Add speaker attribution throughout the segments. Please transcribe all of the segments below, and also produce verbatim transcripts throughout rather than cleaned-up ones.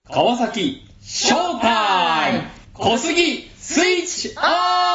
Speaker 1: 川崎ショータイム小杉スイッチオン。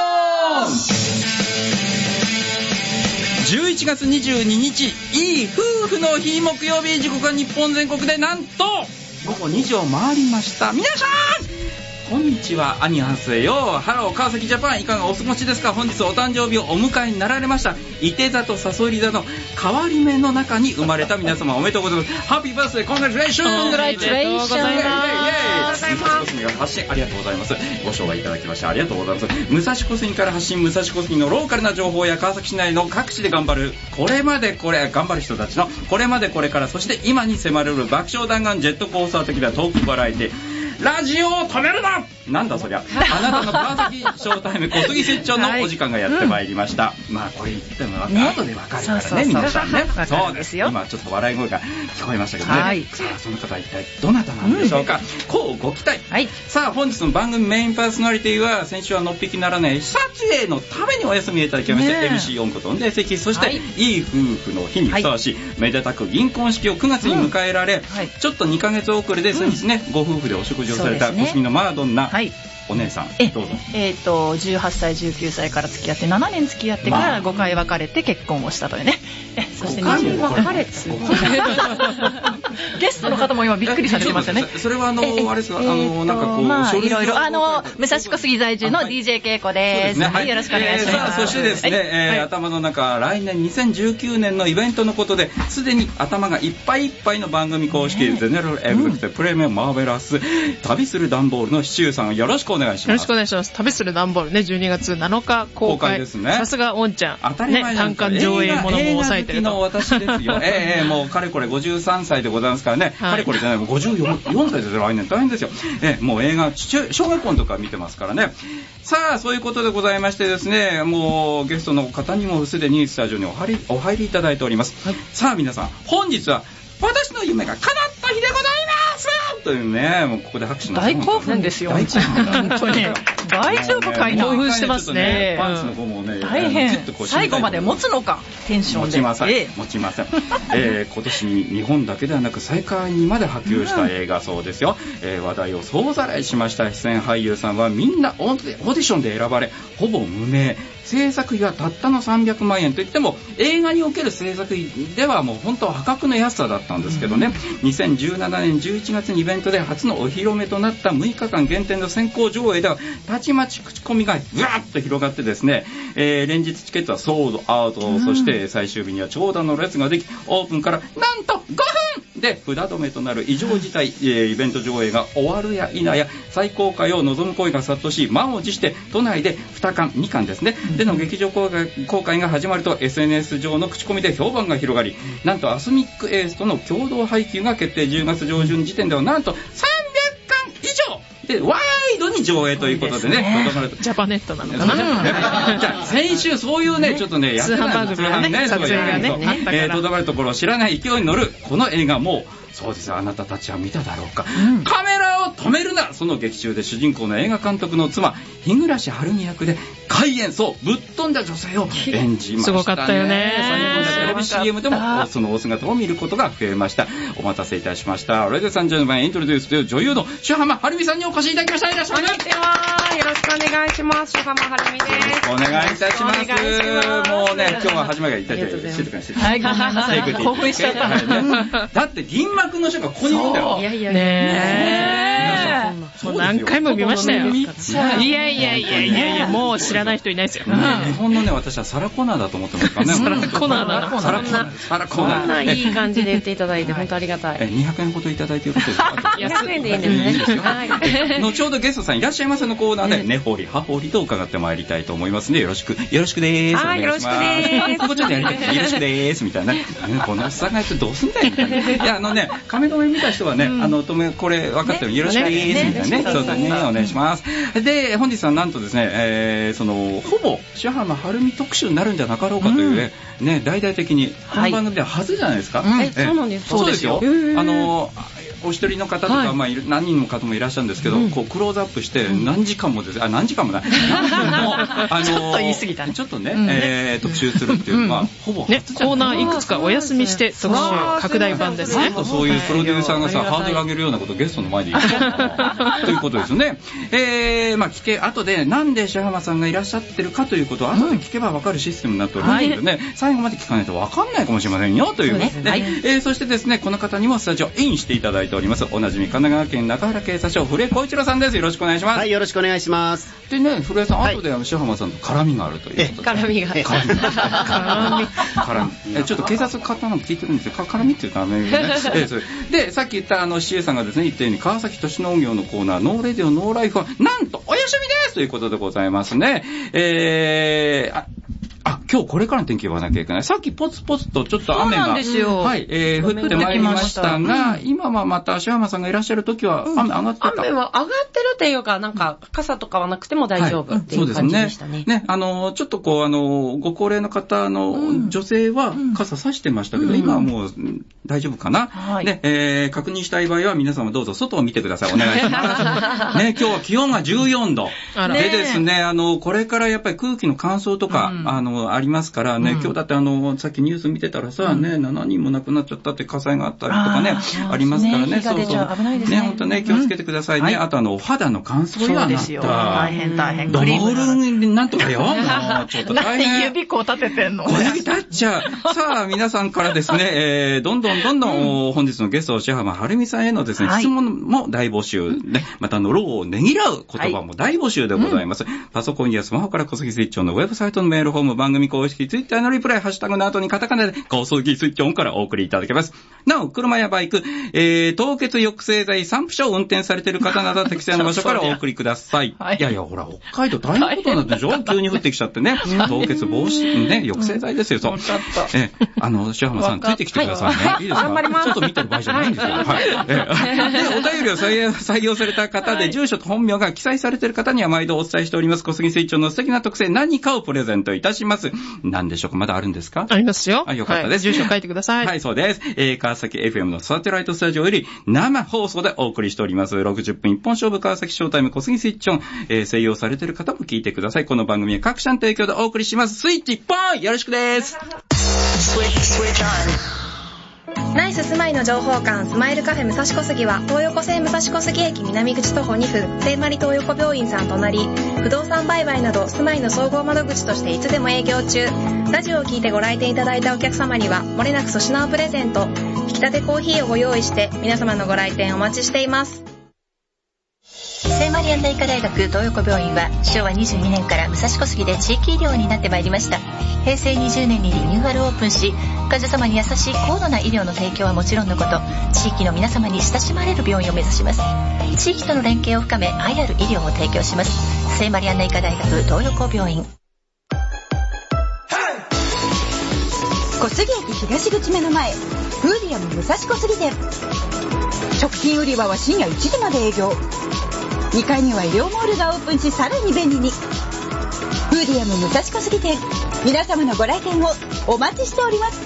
Speaker 1: じゅういちがつにじゅうににち、いい夫婦の日木曜日、時刻は日本全国でなんとごごにじを回りました。皆さんこんにちは、アニハセヨ、ハロー川崎ジャパン、いかがお過ごしですか。本日お誕生日をお迎えになられました。いて座とさそり座の変わり目の中に生まれた皆様、おめでとうございます。ハッピーバースデー、コングラチュレーション。
Speaker 2: コングラチュレーション。
Speaker 1: イエイイエイイエイ。武蔵小杉が発信ありがとうございます。ご紹介いただきましてありがとうございます。武蔵小杉から発信、武蔵小杉のローカルな情報や川崎市内の各地で頑張るこれまでこれ頑張る人たちのこれまでこれからそして今に迫れる爆笑弾丸ジェットコースター的なトークバラエティ、ラジオを止めるな。なんだそりゃ。あなたの川崎ショータイム小杉節長のお時間がやってまいりました、はい、うん、まあこれ言ってもね後でわかるからね、そうそうそう、皆さんね。そうですよ。今ちょっと笑い声が聞こえましたけどね、はい、さあその方は一体どなたなんでしょうか、うん、こうご期待、はい、さあ本日の番組メインパーソナリティは先週はのっぴきならない撮影のためにお休みいただきまして、ね、エムシー 音楽とんで席、そして、はい、いい夫婦の日にふさわしい、はい、めでたく銀婚式をくがつに迎えられ、うん、はい、ちょっとにかげつ遅れで先日ね、うん、ご夫婦でお食事をされた小杉のマードンナ、はい、お姉さん、
Speaker 2: え
Speaker 1: どうぞ。
Speaker 2: えー、とじゅうはっさいじゅうきゅうさいから付き合ってななねん付き合ってからごかい別れて結婚をしたというね。えそしてごかい別れてゲストの方も今びっくりされてますよね。
Speaker 1: それはあのあれですか、あのなんかこう、まあ、
Speaker 2: いろいろあの武蔵小杉在住の ディージェー 恵子です。はい、よろしくお願いします。
Speaker 1: えー、さあそしてですね、はい、えーはい、頭の中来年にせんじゅうきゅうねんのイベントのことですでに頭がいっぱいいっぱいの番組公式、ね、ゼネラルエグゼクティブプレミアムマーベラス旅する段ボールのシチューさん、よろしくお願いします。
Speaker 3: よろしくお願いします。旅する段ボールね、じゅうにがつなのか公開、公開ですね。さすがおんちゃん、
Speaker 1: 当たり前なんです、ね、
Speaker 3: 単館上映ものも抑えてると。
Speaker 1: 映画好きの私ですよ。ええー、もうかれこれごじゅうさんさいでございますからね、はい、かれこれじゃないごじゅうよんさいですよ、来年大変ですよ。えー、もう映画小学校のとか見てますからね。さあそういうことでございましてですね、もうゲストの方にもすでにスタジオにお入り、お入りいただいております、はい、さあ皆さん本日は私の夢が叶った日でございますというね、もうここで拍手の
Speaker 2: 大興奮ですよ。
Speaker 1: 大興奮
Speaker 2: 本当に大丈夫かいな。
Speaker 3: 興奮してますね。
Speaker 1: パンツのゴムをね、
Speaker 2: 大変。最後まで持つのかテンションで。
Speaker 1: 持ちません。えー、持ちません。えー、今年に日本だけではなく世界にまで波及した映画そうですよ。えー、話題を総ざらいしました出演俳優さんはみんなオーディションで選ばれ、ほぼ無名。制作費はたったのさんびゃくまんえんといっても映画における制作費ではもう本当は破格の安さだったんですけどね、うん、にせんじゅうななねんじゅういちがつにイベントで初のお披露目となったむいかかん限定の先行上映ではたちまち口コミがぐわっと広がってですね、えー、連日チケットはソードアウト、うん、そして最終日には長蛇の列ができオープンからなんとごふんで札止めとなる異常事態、えー、イベント上映が終わるや否や最高回を望む声が殺到し満を持して都内でにかんにかんですね、うんでの劇場公開、公開が始まると エスエヌエス 上の口コミで評判が広がり、なんとアスミックエースとの共同配給が決定。じゅうがつ上旬時点ではなんとさんびゃっかん以上でワイドに上映ということでね、
Speaker 3: ねジャパネットなのかな。
Speaker 1: じゃあ先週そういうね、ちょっとねやってたんですよね、撮影がね、とどまるところを知らない勢いに乗るこの映画もそうですよ、あなたたちは見ただろうか、うん、カメラを止めるな。その劇中で主人公の映画監督の妻日暮晴美役で開演、そうぶっ飛んだ女性を演じましたね。
Speaker 3: すごかったよね。
Speaker 1: 最後のテレビ シーエム でもそのお姿を見ることが増えました。お待たせいたしました。レディース&ジェントルマンイントロデュースという女優の朱浜はるみさんにお越しいただきました。いらっしゃいませ。
Speaker 4: こんにちは、よろしくお願いします。朱浜はるみです。
Speaker 1: お願いいたします。もうね今日は始まりがいただいて静かにして
Speaker 2: はい、ごめんなさい、興奮しちゃった、
Speaker 1: ね、だって銀幕の人がここにいるんだよ。
Speaker 2: いやいや
Speaker 3: ねえ、もう何回も見ましたよ。いやいやいやいやいや、もう知らない人いないですよ。
Speaker 1: 日本のね、私はサラコナーだと思ってますからね。
Speaker 3: サラコナーなの。
Speaker 1: サラコナー。サラコナー。
Speaker 4: こんないい感じで言っていただいて本当ありがたい。
Speaker 1: え、にひゃくえんほどいただいていることですか。
Speaker 4: にひゃくえんでいいんですね。はい。
Speaker 1: 後ほどゲストさんいらっしゃいませのコーナーで根掘り葉掘りと伺ってまいりたいと思いますね。よろしくよろしくです。
Speaker 4: はい、よろしくです。
Speaker 1: ここちょっとやりたい。よろしくですみたいな。このおっさんがやってどうすんだよみたいな。いやあのね、亀止め見た人はね、あの止めこれ分かってるよろしくですみたいなね。そうだね、お願いします。で本日はなんとですね、えー、そのほぼ朱浜はるみ特集になるんじゃなかろうかというね、うん、ね大々的にこの番組でははずじゃないですか。
Speaker 4: はい、えそうなんです。
Speaker 1: そうですよ。あのお一人の方とか、はい、まあ、何人の方もいらっしゃるんですけど、うん、こうクローズアップして何時間もですあ何時間もない何分もあの
Speaker 2: ちょっと言い過ぎたね
Speaker 1: ちょっとね、うん、えー、特集するっていう、うん、まあほぼ初じゃない、ね、
Speaker 3: コーナーいくつかお休みして特集拡大版ですね。
Speaker 1: そういうプロデューサーがさハードル上げるようなことをゲストの前で言ってということですよね。えー、まあ聞け後でなんで白浜さんがいらっしゃってるかということを後で聞けば分かるシステムになっておりますのでね、はい、最後まで聞かないと分かんないかもしれませんよということで、ねはい、えー、そしてですねこの方にもスタジオインしていただいておりますおなじみ神奈川県中原警察署古江光一郎さんです。よろしくお願いします。
Speaker 5: はい、よろしくお願いします。
Speaker 1: でね古江さん、はい、後で白浜さんと絡みがあるということで
Speaker 2: 絡みが絡み
Speaker 1: 絡み絡みえちょっと警察の方のも聞いてるんですよ絡みっていうかねえそれでさっき言ったあのシエさんがですね言ったように川崎都市農業のコーナーノーレディオノーライフはなんとお休みですということでございますね。えー、ああ、今日これからの天気言わなきゃいけない。さっきポツポツとちょっと雨が、
Speaker 2: そうなんですよ。
Speaker 1: はい、えー、降ってまいりましたが、うん、今はまた白浜さんがいらっしゃるときは雨上がってた、うん、
Speaker 4: 雨は上がってるっていうか、なんか傘とかはなくても大丈夫っていう感じでしたね。はい、そうですね。
Speaker 1: ね、あの、ちょっとこう、あの、ご高齢の方の女性は傘差してましたけど、うん、今はもう大丈夫かな。はい、ね、えー、確認したい場合は皆様どうぞ外を見てください。お願いします。ね、今日は気温がじゅうよんど。でですね、あの、これからやっぱり空気の乾燥とか、うん、あの、ありますから、ね、うん、今日だってあのさっきニュース見てたらさ、うん、ねしちにんも亡くなっちゃったって火災があったりとかね あ, ありますからね。
Speaker 2: そうそう危ないですね。
Speaker 1: 本当ね気をつけてくださいね。うん、あとあのお肌の乾燥やなった。そうですよ。
Speaker 2: 大変大変。
Speaker 1: ドモールなんとかよ。もうちょっと大変。
Speaker 2: 何指こう立ててんの。
Speaker 1: 小指立っちゃう。さあ皆さんからですね、えー、どんどんどんどん、うん、本日のゲスト白浜はるみさんへのですね、はい、質問も大募集ね。またあの労をねぎらう言葉も大募集でございます。はい、うん、パソコンやスマホから小杉スイッチオンのウェブサイトのメールフォーム番組公式ツイッターのリプライハッシュタグの後にカタカナで小杉スイッチオンからお送りいただけます。なお車やバイク、えー、凍結抑制剤散布車を運転されている方など適正な場所からお送りください。はい、いやいやほら北海道大変なことになってるでしょ。急に降ってきちゃってね凍結防止ね抑制剤ですよ。そう。えあの白浜さんついてきてくださいね。はい、いいですか。頑張ります。ちょっと見てる場合じゃないんですよ。はい。はい、えでお便りを採用、採用された方で住所と本名が記載されている方には毎度お伝えしております小杉スイッチオンの素敵な特製何かをプレゼントいたします。何でしょうか。まだあるんですか。
Speaker 3: ありますよ。
Speaker 1: あ、よかったです。
Speaker 3: はい、住所書いてください。
Speaker 1: はい、そうです。えー、川崎 エフエム のサテライトスタジオより生放送でお送りしております。ろくじゅっぷん一本勝負川崎ショータイム小杉スイッチオン、えー、採用されている方も聞いてください。この番組は各社の提供でお送りします。スイッチ一本よろしくです。
Speaker 6: ナイス住まいの情報館スマイルカフェ武蔵小杉は東横線武蔵小杉駅南口徒歩にふん聖マリ東横病院さん隣不動産売買など住まいの総合窓口としていつでも営業中。ラジオを聞いてご来店いただいたお客様にはもれなく粗品をプレゼント。引き立てコーヒーをご用意して皆様のご来店お待ちしています。聖マリアンナ医科大学東横病院はしょうわにじゅうにねんから武蔵小杉で地域医療になってまいりました。へいせいにじゅうねんにリニューアルオープンし患者様に優しい高度な医療の提供はもちろんのこと地域の皆様に親しまれる病院を目指します。地域との連携を深め愛ある医療を提供します。聖マリアンナ医科大学東横病院。
Speaker 7: 小杉駅東口目の前フーディアム武蔵小杉店。食品売り場は深夜いちじまで営業。にかいには医療モールがオープンしさらに便利に。フーディアム武蔵小杉店、皆様のご来店をお待ちしております。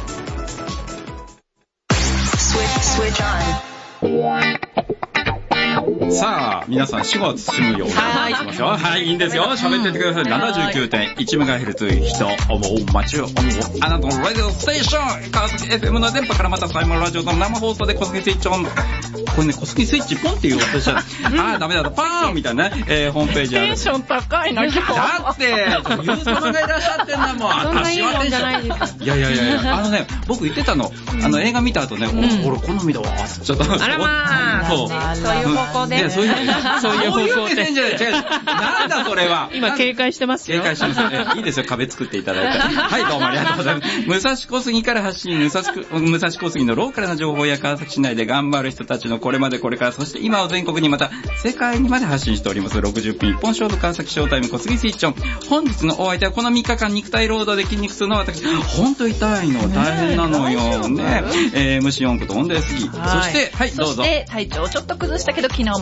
Speaker 1: さあ皆さん死後を包むように話しますよ。はい、いいんですよ。喋っててください。 ななじゅうきゅうてんいちメガヘルツ 人を街を思うあなたのラジオステーション川崎 エフエム の電波からまたサイモンラジオの生放送で小杉スイッチオン。これね小杉スイッチポンっていう音しちゃうあーダメだとパーンみたいなね、えー、ホームページある。
Speaker 2: テンション高いな今日。
Speaker 1: だってユー様がいらっしゃってんだもん。
Speaker 4: そんないいもんじゃないですか。
Speaker 1: いやいやいやあのね僕言ってたのあの映画見た後ね、うん、俺好みだわちょっと
Speaker 4: あらまあそうそういう方向で、
Speaker 1: うん、そういうそういう方向で違うなんだそれは
Speaker 3: 今警戒してますよ。
Speaker 1: 警戒してますね。いいですよ壁作っていただいてはいどうもありがとうございます。武蔵小杉から発信武蔵武蔵小杉のローカルな情報や川崎市内で頑張る人たちのこれまでこれからそして今を全国にまた世界にまで発信しておりますろくじゅっぷん一本勝負川崎ショータイム小杉スイッチオン。本日のお相手はこのみっかかん肉体労働で筋肉痛の私本当痛いの大変なのよね、えー、虫四駆と温度やすぎそしてはいどうぞ。
Speaker 2: そして体調ちょっと崩したけど昨日も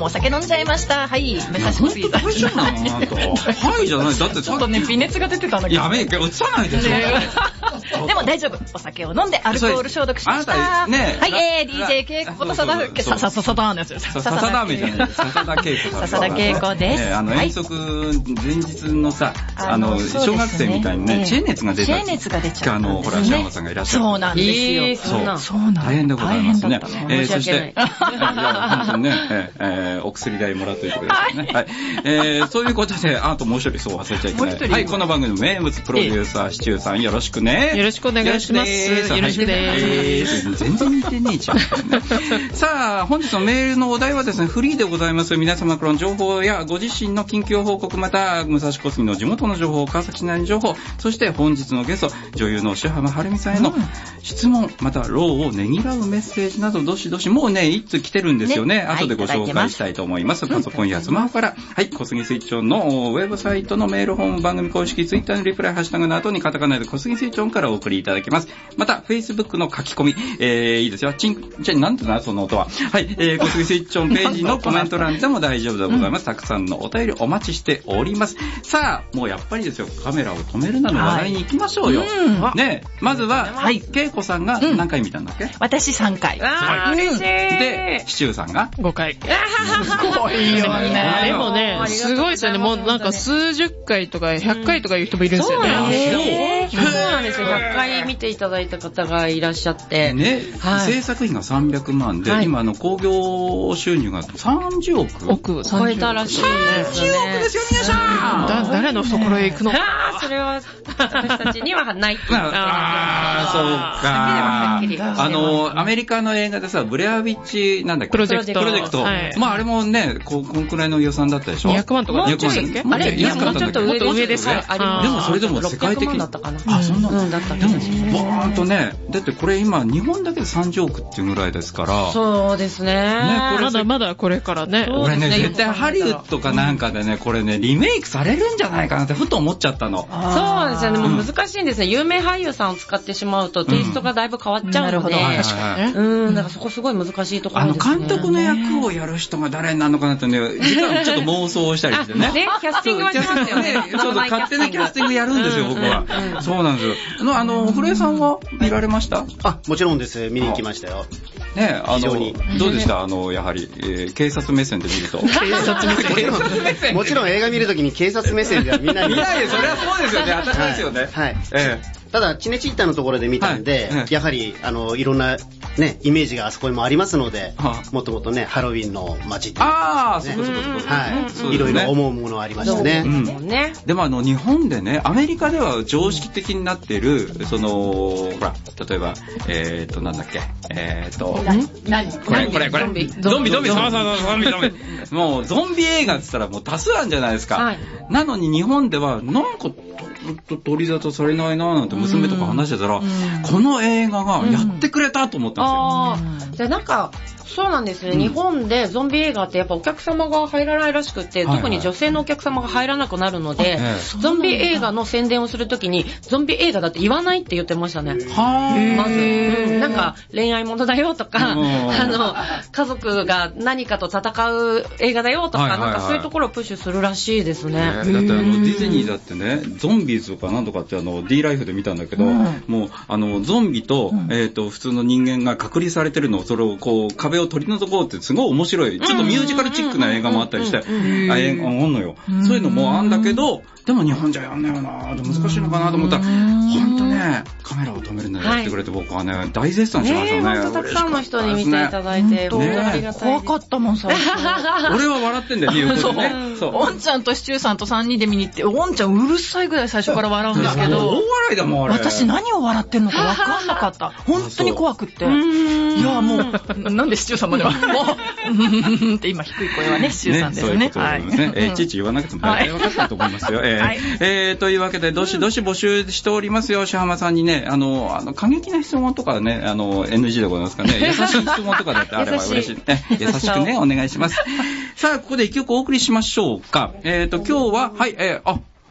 Speaker 2: お酒飲んじゃいました。はい、武蔵小杉さん。
Speaker 1: 大丈夫なのなんか。はいじゃない。だって
Speaker 2: ちょっとね、微熱が出てたんだけど。
Speaker 1: やめえ、映さないでしょ。
Speaker 2: でも大丈夫。お酒を飲んでアルコール消毒しました。ね、はい、えー、ディージェー ケイコことさだ、ささささだーのやつです。
Speaker 1: ささだーめじゃない。ささだケイコさん。
Speaker 2: ささだケイコです。
Speaker 1: あの、遠足前日のさ、あの、小学生みたいにね、チェーン熱が出た。
Speaker 2: チェーン熱が出ちゃう。
Speaker 1: あの、ほら、シャマさんがいらっしゃる。
Speaker 2: そうなんですよ。
Speaker 1: そう。大変でございますね。
Speaker 2: え、
Speaker 1: そして、いや、本当にね、え、お薬代もらっといてくださいね。はい。え、そういうことで、あともう一人そう忘れちゃいけない。はい、この番組の名物プロデューサー、シチューさんよろしくね。
Speaker 3: よろしくお願いします。よろしくです。
Speaker 1: 全然似てねえじゃん。さあ、本日のメールのお題はですね、フリーでございます。皆様からの情報やご自身の近況報告、また、武蔵小杉の地元の情報、川崎市内の情報、そして本日のゲスト、女優の塩浜はるみさんへの質問、また、労をねぎらうメッセージなど、どしどし、もうね、いつ来てるんですよね。後でご紹介したいと思います。パソコンやスマホから、はい、小杉スイッチオンのウェブサイトのメールホーム番組公式ツイッターのリプライハッシュタグの後にカタカナで小杉スイッチオンからお送りいただけます。また、Facebook の書き込み、えー、いいですよ。チン、じゃなんていうのその音は。はい、えー、小杉スイッチオンページのコメント欄でも大丈夫でございます。たくさんのお便りお待ちしております。さあ、もうやっぱりですよ、カメラを止めるなの話題に行きましょうよ。はい、ね、まずは、はい、けいこさんが何回見たんだっけ、うん、
Speaker 2: 私さんかい。
Speaker 4: あー、嬉しい。
Speaker 1: で、シチューさんが
Speaker 3: ごかい。
Speaker 2: すごいよね。
Speaker 3: でもね、すごいですよね。もうなんか数十回とかひゃっかいとかいう人もいるんですよね。
Speaker 4: そうなんですよ。そうなんですよ。ひゃっかい見ていただいた方がいらっしゃって。
Speaker 1: ね、はい、制作費がさんびゃくまんで、はい、今の興行収入がさんじゅうおく。
Speaker 3: 億、
Speaker 4: 超えたらしいですね。
Speaker 1: さんじゅうおくですよ、皆さん。
Speaker 3: だ、誰の懐へ行くのか。
Speaker 4: それは、私たちにはない。
Speaker 1: ああ、そうか。あの、アメリカの映画でさ、ブレアウィッチ、なんだっけ、
Speaker 3: プロジェクト。
Speaker 1: プロジェクト。はい、まあ、あれもね、こ、こんくらいの予算だったでしょ。
Speaker 3: にひゃくまんとか
Speaker 1: にひゃくまんだっけ、
Speaker 4: あれ、
Speaker 1: 安かったんだっけ。
Speaker 3: もっと上です。
Speaker 1: でもそれでも世界的に。あ、そんな。
Speaker 4: うんだったん
Speaker 1: でも、ボーンとね、だってこれ今、日本だけでさんじゅうおくっていうぐらいですから。
Speaker 4: そうですね。ね、
Speaker 3: これまだまだこれからね。
Speaker 1: 俺ね、絶対ハリウッドかなんかでね、これね、リメイクされるんじゃないかなってふと思っちゃったの。
Speaker 4: そうですよね。もう難しいんですね。有名俳優さんを使ってしまうと、テイストがだいぶ変わっちゃうので。うん、だからそこすごい難しいところですね。
Speaker 1: あの、監督の役をやる人が誰になるのかなってね、実はちょっと妄想したりしてね。
Speaker 4: ね、キャスティングはしますよね。
Speaker 1: ちょっと勝手なキャスティングやるんですよ、僕は。そうなんですよ。あの、古江さんは見られました？
Speaker 5: あ、もちろんです。見に行きましたよ。
Speaker 1: ね、あの、どうでしたあの、やはり、えー、警察目線で見ると。警
Speaker 5: 察目線もちろん映画見るときに警察目線では見ない。
Speaker 1: 見ないよ、それはそうですよね。当たり前ですよね。
Speaker 5: はい。ええ。ただ、チネチッタのところで見たんで、はい、やはり、あの、いろんな、ね、イメージがあそこにもありますので、はあ、もともとね、ハロウィンの街っていう、ね。ああ、そうかそうかそうか。はい。いろいろ思うものありましたね。うん。
Speaker 1: でもあの、日本でね、アメリカでは常識的になっている、その、ほら、例えば、えーと、なんだっけ、えーと、
Speaker 2: 何
Speaker 1: これ、これ、これ。ゾンビ、ゾンビ、ゾンビ、ゾンビ、ゾンビ。もう、ゾンビ映画って言ったらもう多数あるんじゃないですか。はい、なのに日本では、なんか、取り沙汰されないなーなんて娘とか話してたら、この映画がやってくれたと思ったんですよ。
Speaker 4: ああ、じゃあなんか、そうなんですね、うん、日本でゾンビ映画ってやっぱお客様が入らないらしくて、はいはい、特に女性のお客様が入らなくなるので、ゾンビ映画の宣伝をするときにゾンビ映画だって言わないって言ってましたね。はまず、うん、なんか恋愛ものだよとか、あの家族が何かと戦う映画だよとか、はいはいはい、なんかそういうところをプッシュするらしいですね。だってあのデ
Speaker 1: ィズニーだってね、ゾンビーズとかなんとかってあの D ライフで見たんだけど、うん、もうあのゾンビと、うん、えっと普通の人間が隔離されてるのをそれをこう壁を取り除こうってすごい面白い、ちょっとミュージカルチックな映画もあったりして、あ、映画あんのよ。そういうのもあんだけど、でも日本じゃやんないよな、難しいのかなと思ったら、ほんとね、カメラを止めるのやってくれて僕はね、大絶賛しましたね。
Speaker 4: ね、ほんとたくさんの人に見ていただいて、本当ありがたい。
Speaker 2: 怖かったもん、最初。
Speaker 1: 俺は笑ってんだよ、横でね。
Speaker 2: そう。おんちゃんとシチューさんとさんにんで見に行って、おんちゃんうるさいぐらい最初から笑うんですけど、
Speaker 1: 大笑いだもん、あれ。
Speaker 2: 私何を笑ってんのか分かんなかった。本当に怖くって。いや、もう、なんでシチューさんまでは。もう、って今低い声はね、シチューさんですね。
Speaker 1: はい。いちいち言わなくても大体分かったと思いますよ。えーというわけで、どしどし募集しておりますよ。塩浜さんにね、あの、あの、過激な質問とかね、あの、エヌジー でございますかね。優しい質問とかだってあれば嬉しい。優しくね、お願いします。さあ、ここで一曲お送りしましょうか。えーと、今日は、はい、えー、あ、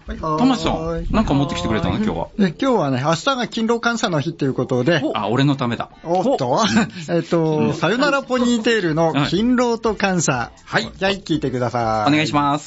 Speaker 1: 玉木さん、なんか持ってきてくれたの今日は。
Speaker 8: 今日はね、明日が勤労感謝の日ということで。
Speaker 1: あ、俺のためだ。
Speaker 8: おっと、えっと、さよならポニーテールの勤労と感謝。はい。じゃあ、聞いてください。
Speaker 1: お願いします。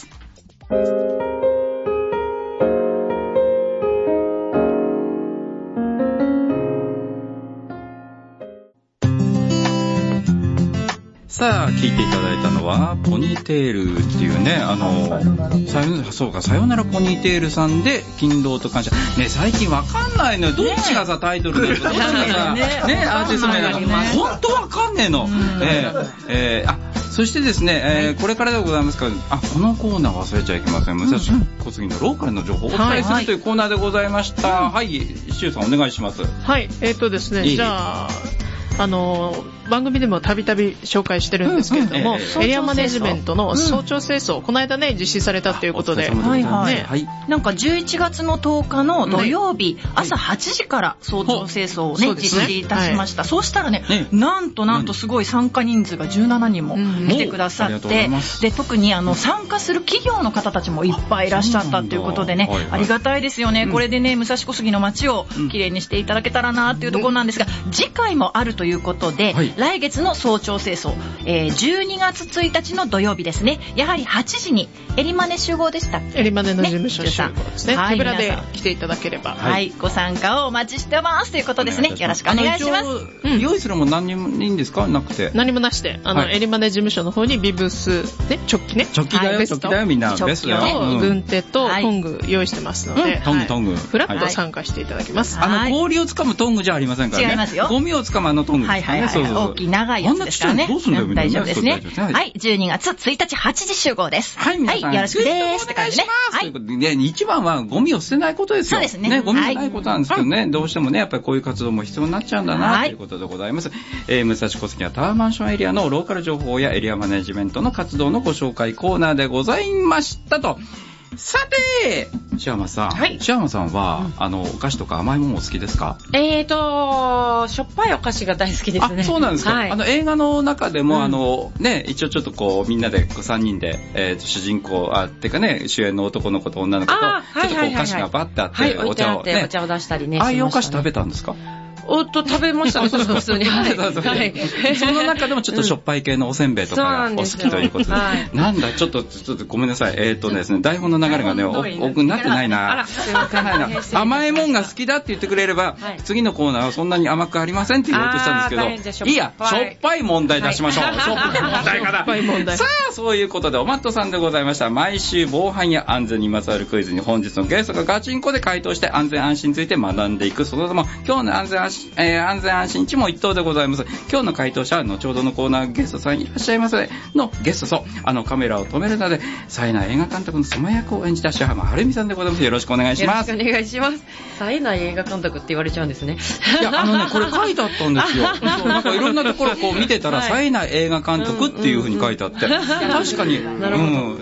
Speaker 1: さあ、聞いていただいたのは、ポニーテールっていうね、あの、さよ、そうか、さよならポニーテールさんで、勤労と感謝。ね、最近わかんないのよ。どっちがさ、タイトルなのか、どっちがさ、ね、アーティスト名なのか、ほんとわかんねえの。えー、えー、あ、そしてですね、えー、これからでございますから、あ、このコーナー忘れちゃいけません。武蔵小杉のローカルの情報をお伝えするというコーナーでございました。はい、シュウさんお願いします。
Speaker 3: はい、えっとですね、じゃあ、あの番組でもたびたび紹介してるんですけれども、うんうんえー、エリアマネジメントの早朝清掃、うん、この間ね実施されたということで、
Speaker 2: はいはい、はい、なんかじゅういちがつのとおかの土曜日、はい、朝はちじから早朝清掃をね、はい、実施いたしました。そうしたらね、ねなんとなんとすごい参加人数がじゅうななにんも来てくださって、うん、で特にあの参加する企業の方たちもいっぱいいらっしゃったということでね、はいはい、ありがたいですよね、うん、これでね武蔵小杉の街をきれいにしていただけたらなっていうところなんですが、うん、次回もあるということで、はい、来月の早朝清掃、えー、じゅうにがつついたちの土曜日ですね、やはりはちじにエリマネ集合でしたっけ。
Speaker 3: エリマネの事務所集合ですね、手ぶらで来ていただければ、
Speaker 2: はい、はい、ご参加をお待ちしてますということですね。よろしくお願いします。
Speaker 1: うん、用意するも何にもいいんですか、なくて
Speaker 3: 何もなしで、あの、はい、エリマネ事務所の方にビブス、ね、チョッキね、
Speaker 1: チョッキだよ、はい、チョッキだよみんな、ベストだよ、
Speaker 3: うん、軍手とトング用意してますので、うん、
Speaker 1: トングトング、
Speaker 3: フラッと参加していただきます。
Speaker 1: はい、あの氷をつかむトングじゃありませんからね、
Speaker 2: 違いますよ、
Speaker 1: ゴミをつかむあのトングですかね、はいはいはい、大
Speaker 2: きい長いやつですからね、
Speaker 1: どうすんだよ、
Speaker 2: うん、大丈夫ですね。はい、じゅうにがつついたちはちじ集合です。
Speaker 1: はい、皆さん、はい、
Speaker 2: よろしくですって感じね。
Speaker 1: はい、ということでね、一番はゴミを捨てないことですよ。
Speaker 2: そうですね。
Speaker 1: ね、ゴミがないことなんですけどね、はい、どうしてもね、やっぱりこういう活動も必要になっちゃうんだな、はい、ということでございます。えー、武蔵小杉はタワーマンションエリアのローカル情報やエリアマネジメントの活動のご紹介コーナーでございましたと。さて、シアマさん、はい、シアマさんは、うん、あのお菓子とか甘いものお好きですか？
Speaker 4: えーとしょっぱいお菓子が大好きですね。
Speaker 1: あ、そうなんですか。はい、あの映画の中でも、うん、あのね、一応ちょっとこうみんなでさんにんで、えー、主人公あってかね、主演の男の子と女の子とちょっとこうお菓子がバッてあって、はい、お茶をね、
Speaker 4: お茶を出したりね。
Speaker 1: ああいうお菓子食べたんですか？
Speaker 4: おっと食べましたね、普通に。はい。はい。
Speaker 1: その中でもちょっとしょっぱい系のおせんべいとかがお好きということで。はい、なんだ、ちょっと、ちょっとごめんなさい。えっとですね、台本の流れがね、多くなってないな。甘いもんが好きだって言ってくれれば、次のコーナーはそんなに甘くありませんって言おうとしたんですけど、いいや、しょっぱい問題出しましょう。しょっぱい問題から。しょっぱい問題。さあ、そういうことで、おまっとさんでございました。毎週防犯や安全にまつわるクイズに本日のゲストがガチンコで回答して安全安心について学んでいく。その名も、今日の安全安心、えー、安全安心一問一答でございます。今日の回答者は後ほどのコーナーゲストさんいらっしゃいますのゲストそうあのカメラを止めるので冴えない映画監督の妻役を演じた白浜はるみさんでございます。よろしくお願いします。
Speaker 4: よろしくお願いします。冴えない映画監督って言われちゃうんですね。
Speaker 1: いやあのねこれ書いてあったんですよ。なんかいろんなところこう見てたら、はい、冴えない映画監督っていう風に書いてあって、うんうんうん、確かに、うん、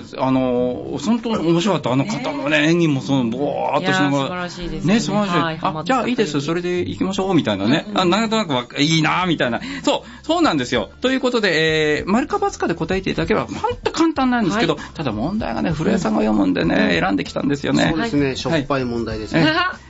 Speaker 1: あの本当面白かった。あの方のね演技もそのボーっとしながら、
Speaker 4: 素晴らしいですね。
Speaker 1: ね素晴らしい。はい、あじゃあいいですそれで行きましょうみたいなね。うんうん、あなんとなくいいなみたいな。そう、そうなんですよ。ということで、えー、丸か×かで答えていただければ、ほんと簡単なんですけど、はい、ただ問題がね、古江さんが読むんでね、うん、選んできたんですよね。
Speaker 5: そうですね、しょっぱい問題ですね。
Speaker 1: はい、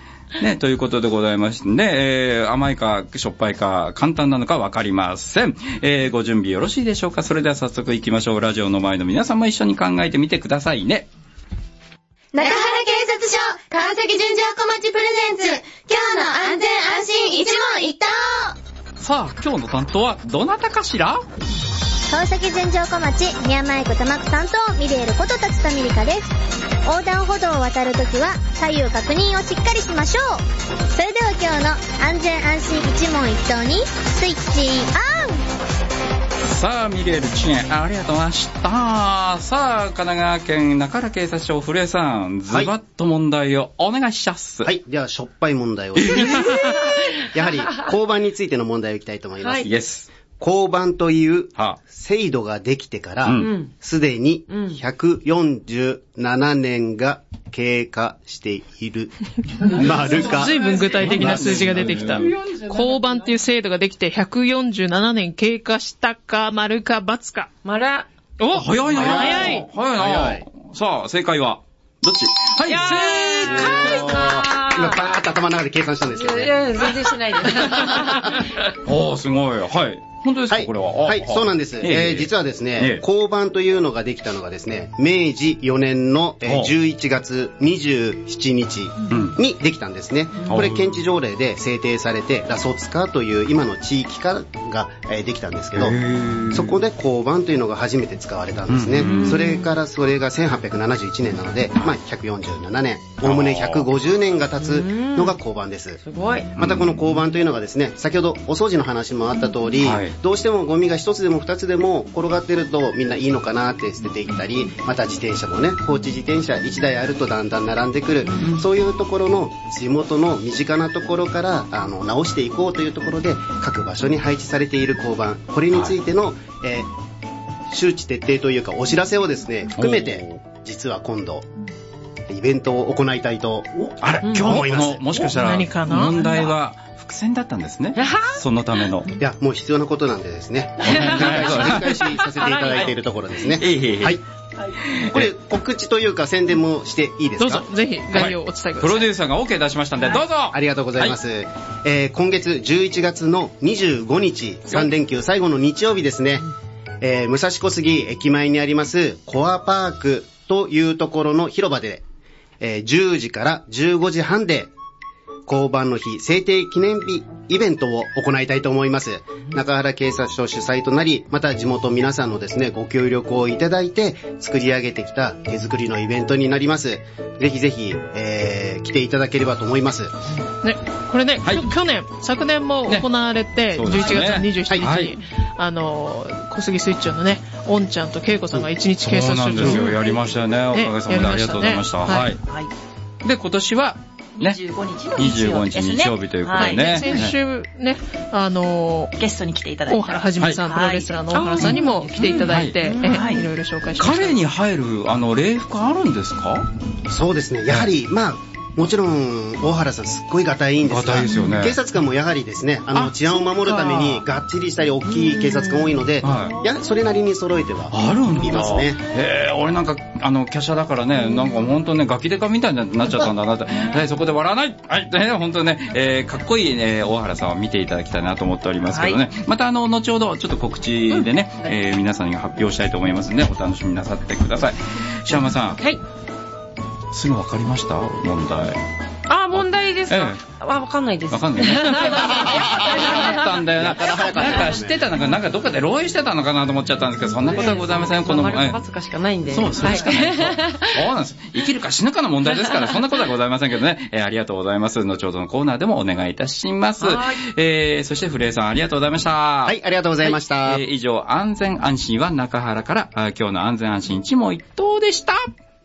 Speaker 1: ね、ということでございましてね、えー、甘いかしょっぱいか簡単なのかわかりません。えー、ご準備よろしいでしょうか。それでは早速行きましょう。ラジオの前の皆さんも一緒に考えてみてくださいね。
Speaker 9: 中原警察署川崎純情小町プレゼンツ今日の安全安心一問一答。
Speaker 1: さあ今日の担当はどなたかしら。
Speaker 9: 川崎純情小町宮前区玉区担当ミレールこと辰田美里香です。横断歩道を渡るときは左右確認をしっかりしましょう。それでは今日の安全安心一問一答にスイッチオン。
Speaker 1: さあミレールチェンありがとうございました。さあ神奈川県中原警察署古江さんズバッと問題をお願いします。
Speaker 5: はい、ではしょっぱい問題を、えー、やはり交番についての問題をいきたいと思います。はい、
Speaker 1: yes。
Speaker 5: 交番という制度ができてからすで、うん、にひゃくよんじゅうななねんが経過している。丸か。
Speaker 3: 随分具体的な数字が出てきた。交番っていう制度ができてひゃくよんじゅうななねん経過したか丸か×か。
Speaker 4: 丸。
Speaker 1: お早いな。
Speaker 3: 早い。
Speaker 1: 早いな。さあ正解はどっち？はい、正解
Speaker 5: か今、バーッと頭の中で計算したんですけどね。
Speaker 4: いや、全然しないです。
Speaker 1: おー、すごい。はい。本当ですか、
Speaker 5: はい、
Speaker 1: これは。
Speaker 5: はい、そうなんです。えーえー、実はですね、えー、交番というのができたのがですね、めいじよねんの、えー、じゅういちがつにじゅうしちにちにできたんですね。うん、これ、検知条例で制定されて、ラソツカという今の地域化が、えー、できたんですけど、そこで交番というのが初めて使われたんですね。それからそれがせんはっぴゃくななじゅういちねんなので、まあ、ひゃくよんじゅうななねん、おおむねひゃくごじゅうねんが経つのが交番です。
Speaker 4: すごい。
Speaker 5: またこの交番というのがですね、先ほどお掃除の話もあった通り、はい、どうしてもゴミが一つでも二つでも転がってるとみんないいのかなって捨てていったり、また自転車もね、放置自転車いちだいあるとだんだん並んでくる、うん、そういうところの地元の身近なところからあの直していこうというところで各場所に配置されている交番、これについての、はい、えー、周知徹底というかお知らせをですね含めて、実は今度イベントを行いたいと
Speaker 1: あら、今日
Speaker 5: 思います。
Speaker 1: もしかしたら問題は伏線だったんですね。そのための。
Speaker 5: いや、もう必要なことなんでですね。繰り返しさせていただいているところですね。はい。これ、告知というか宣伝もしていいですか？
Speaker 3: どうぞ、ぜひ概要をお伝えください。
Speaker 1: プロデューサーが OK 出しましたんで、どうぞ。
Speaker 5: ありがとうございます。はい、えー、今月じゅういちがつのにじゅうごにち、さんれんきゅう最後の日曜日ですね。えー、武蔵小杉駅前にありますコアパークというところの広場で、えー、じゅうじからじゅうごじはんで交番の日制定記念日イベントを行いたいと思います。中原警察署主催となり、また地元皆さんのですねご協力をいただいて作り上げてきた手作りのイベントになります。ぜひぜひ、えー、来ていただければと思います。
Speaker 3: ね、これね、はい、去年昨年も行われて、ね、じゅういちがつにじゅうしちにちに、はい、あの小杉スイッチョンのねおんちゃんと恵子さんが一日警察署長、
Speaker 1: そうなんですよ、やりましたね、おかげさまで、ありがとうございました。はい。はいはい、で今年は
Speaker 2: ね、にじゅうごにちの日曜日ですね。
Speaker 1: にじゅうごにち日曜日ということでね。はい、
Speaker 3: 先週ね、あのー、
Speaker 2: ゲストに来ていただいて。
Speaker 3: 大原はじめさん、はい、プロレスラーの大原さんにも来ていただいて、うんはい、いろいろ紹介しました。
Speaker 1: 彼に入る、あの、礼服あるんですか？
Speaker 5: そうですね。やはり、まあ、もちろん大原さんすっごいガタイいいんですが、
Speaker 1: ガタイですよね、
Speaker 5: 警察官もやはりですね、あの治安を守るためにがっちりしたり大きい警察官多いので、はい、やそれなりに揃えてはいますね。
Speaker 1: へえ、俺なんかあの華奢だからね、なんか本当ねガキデカみたいになっちゃったんだなって、はい、そこで笑わない、はいね、本当ね、えー、かっこいい、ね、大原さんを見ていただきたいなと思っておりますけどね、はい、またあの後ほどちょっと告知でね、うんえー、皆さんに発表したいと思いますのでお楽しみなさってください。シャーマさん、はい、すぐ分かりました問題？
Speaker 4: あ、問題ですか？ええ、あ、わかんないです。
Speaker 1: わかんないね。だったんだよな。なんか知ってたのか、なんかどっかで漏洩してたのかなと思っちゃったんですけど、そんなことはございません。この
Speaker 4: 丸か×かしかないんで。
Speaker 1: そう、それしかない。そうなんです。生きるか死ぬかの問題ですから、そんなことはございませんけどね。えー、ありがとうございます。後ほどのコーナーでもお願いいたします。えー、そしてフレイさんありがとうございました。
Speaker 5: はい、ありがとうございました。
Speaker 1: はい、えー、以上、安全安心は中原から、あ今日の安全安心一問一答でした。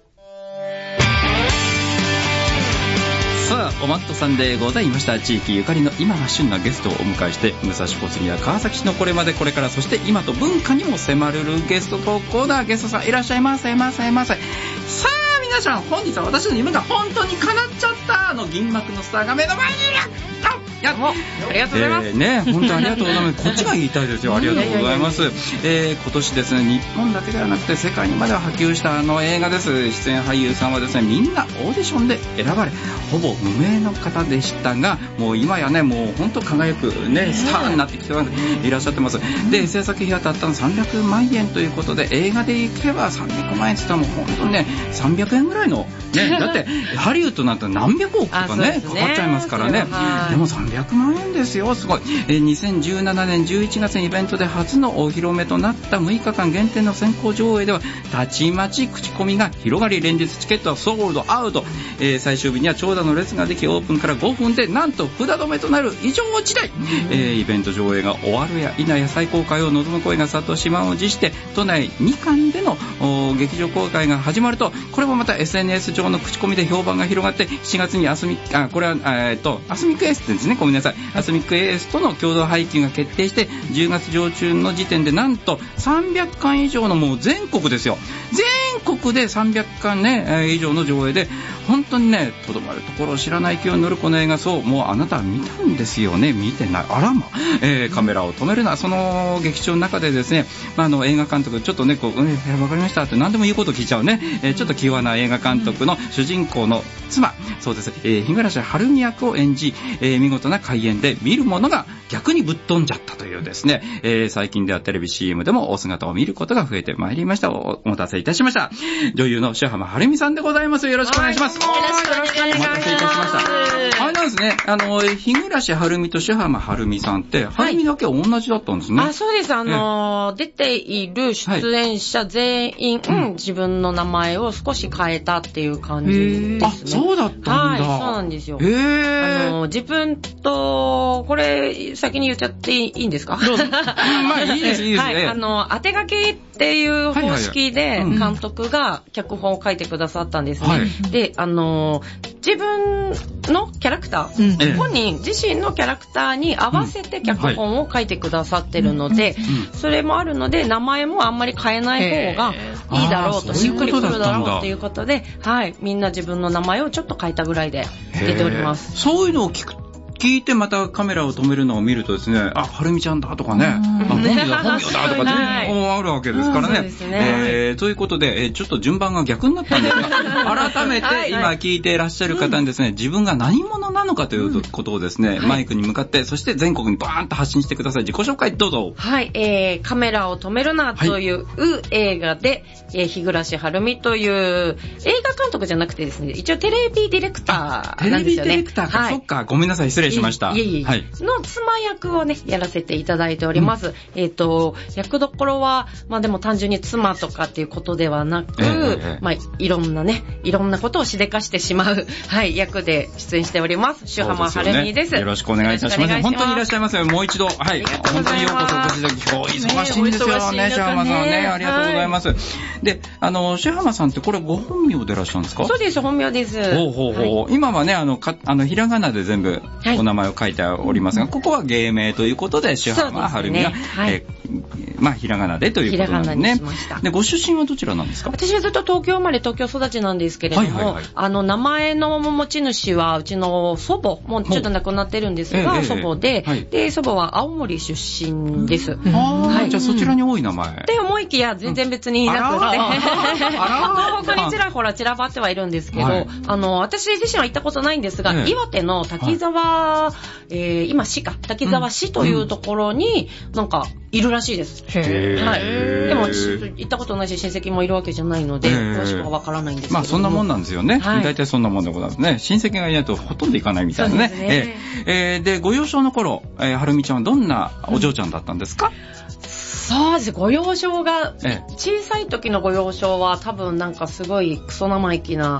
Speaker 1: さあ、おまっとさんでございました。地域ゆかりの今が旬なゲストをお迎えして、武蔵小杉や川崎市のこれまでこれからそして今と文化にも迫るゲストトークコーナー、ゲストさんいらっしゃいませませませ。さあ皆さん、本日は私の夢が本当に叶っちゃったあの銀幕のスターが目の前にいる。やっ
Speaker 4: ありがとうございます。
Speaker 1: えー、ね、本当ありがとうございます。こっちが言いたいですよ。ありがとうございます。えー、今年ですね、日本だけではなくて世界にまでは波及したあの映画です。出演俳優さんはですね、みんなオーディションで選ばれ、ほぼ無名の方でしたが、もう今やね、もう本当輝くね、スターになってきていらっしゃってます。で、制作費はたったのさんびゃくまんえんということで、映画でいけばさんびゃくまんえんって言ったらもう本当にね、さんびゃくえんぐらいの、ね、だってハリウッドなんて何百億とかね、かかっちゃいますからね。でもさんびゃくまんえんですよ、すごい。えー、にせんじゅうななねんじゅういちがつにイベントで初のお披露目となったむいかかん限定の先行上映では、たちまち口コミが広がり、連日チケットはソールドアウト。えー、最終日には長蛇の列ができ、オープンからごふんでなんと札止めとなる異常事態。えー、イベント上映が終わるや否や再公開を望む声が殺到し満を持して、都内にかんでの劇場公開が始まると、これもまた エスエヌエス 上の口コミで評判が広がって、しちがつにアスミあこれはえー、っとアスミックエースってですね、ごめんなさい、アスミックエースとの共同配給が決定して、じゅうがつ上旬の時点でなんとさんびゃっかん以上の、もう全国ですよ、全国でさんびゃっかんね、えー、以上の上映で、 本当にね、とどまるところを知らない勢いに乗るこの映画、そう、もうあなたは見たんですよね。見てない。あらま、えー、カメラを止めるな。その劇場の中でですね、まあ、あの映画監督、ちょっとね、こう、えー、わかりましたって何でも言うこと聞いちゃうね、えー、ちょっと気弱な映画監督の主人公の妻、そうです、えー、日暮晴美役を演じ、えー、見事な開演で見るものが逆にぶっ飛んじゃったというですね、えー、最近ではテレビ シーエム でもお姿を見ることが増えてまいりました。お, お待たせいたしました。女優の塩浜晴美さんでございます。よろしくお願いします。よろしくお願いします。お待たせいたしました。あれなんですね、あの日暮晴美と塩浜晴美さんって晴美だけは同じだったんですね。
Speaker 4: はい、あ、そうです。あの出ている出演者全員、はい、うん、自分の名前を少し変えたっていう感じですね。
Speaker 1: あ、そうだったんだ。
Speaker 4: はい、そうなんですよ。あの自分とこれ先に言っちゃっていいんですか？
Speaker 1: どうぞ。まあいいですいいです。
Speaker 4: はい、あの当て書きっていう方式で監督が脚本を書いてくださったんですね。はい、で、あの自分のキャラクター、うん、本人自身のキャラクターに合わせて脚本を書いてくださってるので、うんはい、それもあるので名前もあんまり変えない方がいいだろうと、しっくりくるだろうということで、はい、みんな自分の名前をちょっと変えたぐらいで出ております。
Speaker 1: そういうのを聞く聞いてまたカメラを止めるのを見るとですね、あ、はるみちゃんだとかね、あ、本名だ本名だとか全然あるわけですからね。うん、そうですね。えー、ということで、えー、ちょっと順番が逆になったんですが、改めて今聞いていらっしゃる方にですね、自分が何者なのかということをですね、うん、マイクに向かって、そして全国にバーンと発信してください。自己紹介どうぞ。
Speaker 4: はい、えー、カメラを止めるなという映画で、はい、えー、日暮晴美という映画監督じゃなくてですね、一応テレビディレクターなんですよね。テレビディレクターか、はい、そっか、ごめんなさい、失礼しました。いえいえ、はい、の妻役をね、やらせていただいております。うん、えっと、役どころは、まあでも単純に妻とかっていうことではなく、えー、まあいろんなね、いろんなことをしでかしてしまう、はい、役で出演しております。塩浜晴美です。
Speaker 1: よろしくお願いいたします。本当にいらっしゃいませ。もう一度、はい、本当にようこそお越しいただき、今日忙しいんですよね、塩浜さんね。ありがとうございます。はい、で、あの、塩浜さんってこれご本名でいらっしゃるんですか？
Speaker 4: そうです、本名です。
Speaker 1: ほうほうほう。はい、今はね、あの、か、あの、ひらがなで全部お名前を書いておりますが、はい、ここは芸名ということで、塩浜晴美が、ね、はい、えー、まあ、ひらがなでということなんですね。で、ご出身はどちらなんですか？
Speaker 4: 私はずっと東京生まれ、東京育ちなんですけれども、はいはいはい、あの、名前の持ち主は、うちの祖母、もうちょっと亡くなってるんですが、祖母で、はい、で、祖母は青森出身です。うん、
Speaker 1: あ、はい、じゃあそちらに多い名前。
Speaker 4: って思いきや、全然別にいなくて、東北にちらほら散らばってはいるんですけど、はい、あの、私自身は行ったことないんですが、ええ、岩手の滝沢、はい、えー、今市か、滝沢市というところに、なんか、いるらしいです。へー。はい。でも、行ったことないし、親戚もいるわけじゃないので、詳しくはわからないんですけど。
Speaker 1: まあ、そんなもんなんですよね。はい、大体そんなもんでございますね。親戚がいないとほとんど行かないみたいなね。そうですね。えー、で、ご幼少の頃、えー、はるみちゃんはどんなお嬢ちゃんだったんですか？
Speaker 4: うん、そうです。ご幼少が、ええ、小さい時のご幼少は多分なんかすごいクソ生意気な。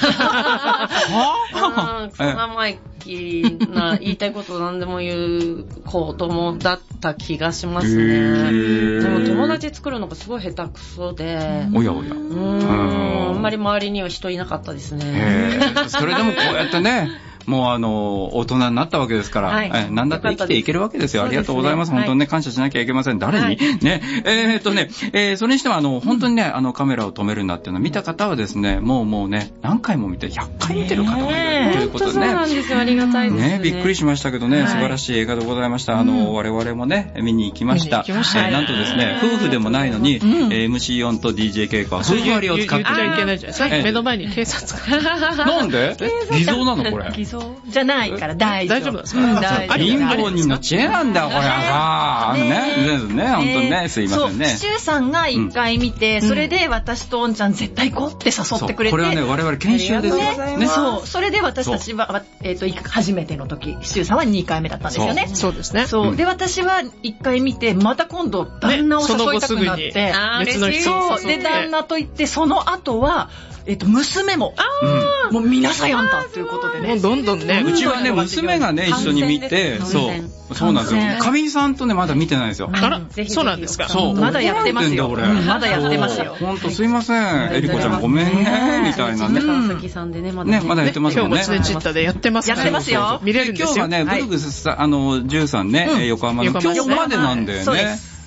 Speaker 4: はクソ生意気な、言いたいこと何でも言う子供だった気がしますね。でも友達作るのがすごい下手くそで。
Speaker 1: おやおや。う
Speaker 4: ーん。あんまり周りには人いなかったですね。
Speaker 1: それでもこうやってね、もうあの、大人になったわけですから、はい、え何だって生きていけるわけですよ。ありがとうございます。本当にね、感謝しなきゃいけません。誰に、はい、ね。えー、っとね、えー、それにしてもあの、本当にね、あの、カメラを止めるんだっていうのを見た方はですね、もうもうね、何回も見て、ひゃっかい見てる方もいるということでね。
Speaker 4: そうなんですよ。ありがたいですね。
Speaker 1: ね、びっくりしましたけどね、はい、素晴らしい映画でございました。あの、我々もね、見に行きました。行きました。えー、なんとですね、夫婦でもないのに、うん、えー、エムシーよん と ディージェー 稽古は数字割りを使って。
Speaker 3: 言っちゃいけないじゃん。さっき目の前に警察が。
Speaker 1: なんで偽造なのこれ。
Speaker 2: 偽造じゃない。から大
Speaker 3: 丈夫ですか？
Speaker 1: 貧乏人の知恵なんだよ、これはさ。ね、ね、ね、本当にね、すいませんね。
Speaker 2: そう、シュウさんが一回見て、それで私とおんちゃん絶対行こうって誘ってくれて。
Speaker 1: これはね、我々研修です
Speaker 2: ね。そう、それで私たちは、えっと、初めての時、シュウさんはにかいめだったんですよね。
Speaker 3: そうですね。
Speaker 2: そう。で、私はいっかい見て、また今度、旦那を誘いたくなって。
Speaker 3: 別の人を
Speaker 2: 誘って。で、旦那と言って、その後は、えっと、娘も、あもう皆さんやんだということでね。
Speaker 3: もうどんどんね、
Speaker 1: うちはね、娘がね、一緒に見て、そう、そうなんですよ。かみさんとね、まだ見てないんですよ。
Speaker 3: あら、そうなんですか。
Speaker 2: そう。まだやってますよ。まだやってますよ。
Speaker 1: ほんとすいません。えりこちゃんごめんね、みたいなね。
Speaker 4: 川崎さんでね、まだ
Speaker 1: ね、まだやってますよね。
Speaker 3: 今日もチネチッタでやってます。
Speaker 2: やってますよ。
Speaker 3: 見れるんですよ。
Speaker 1: 今日はね、ブルグスさん、あの、じゅうさんね、横浜の今日までなんだよね。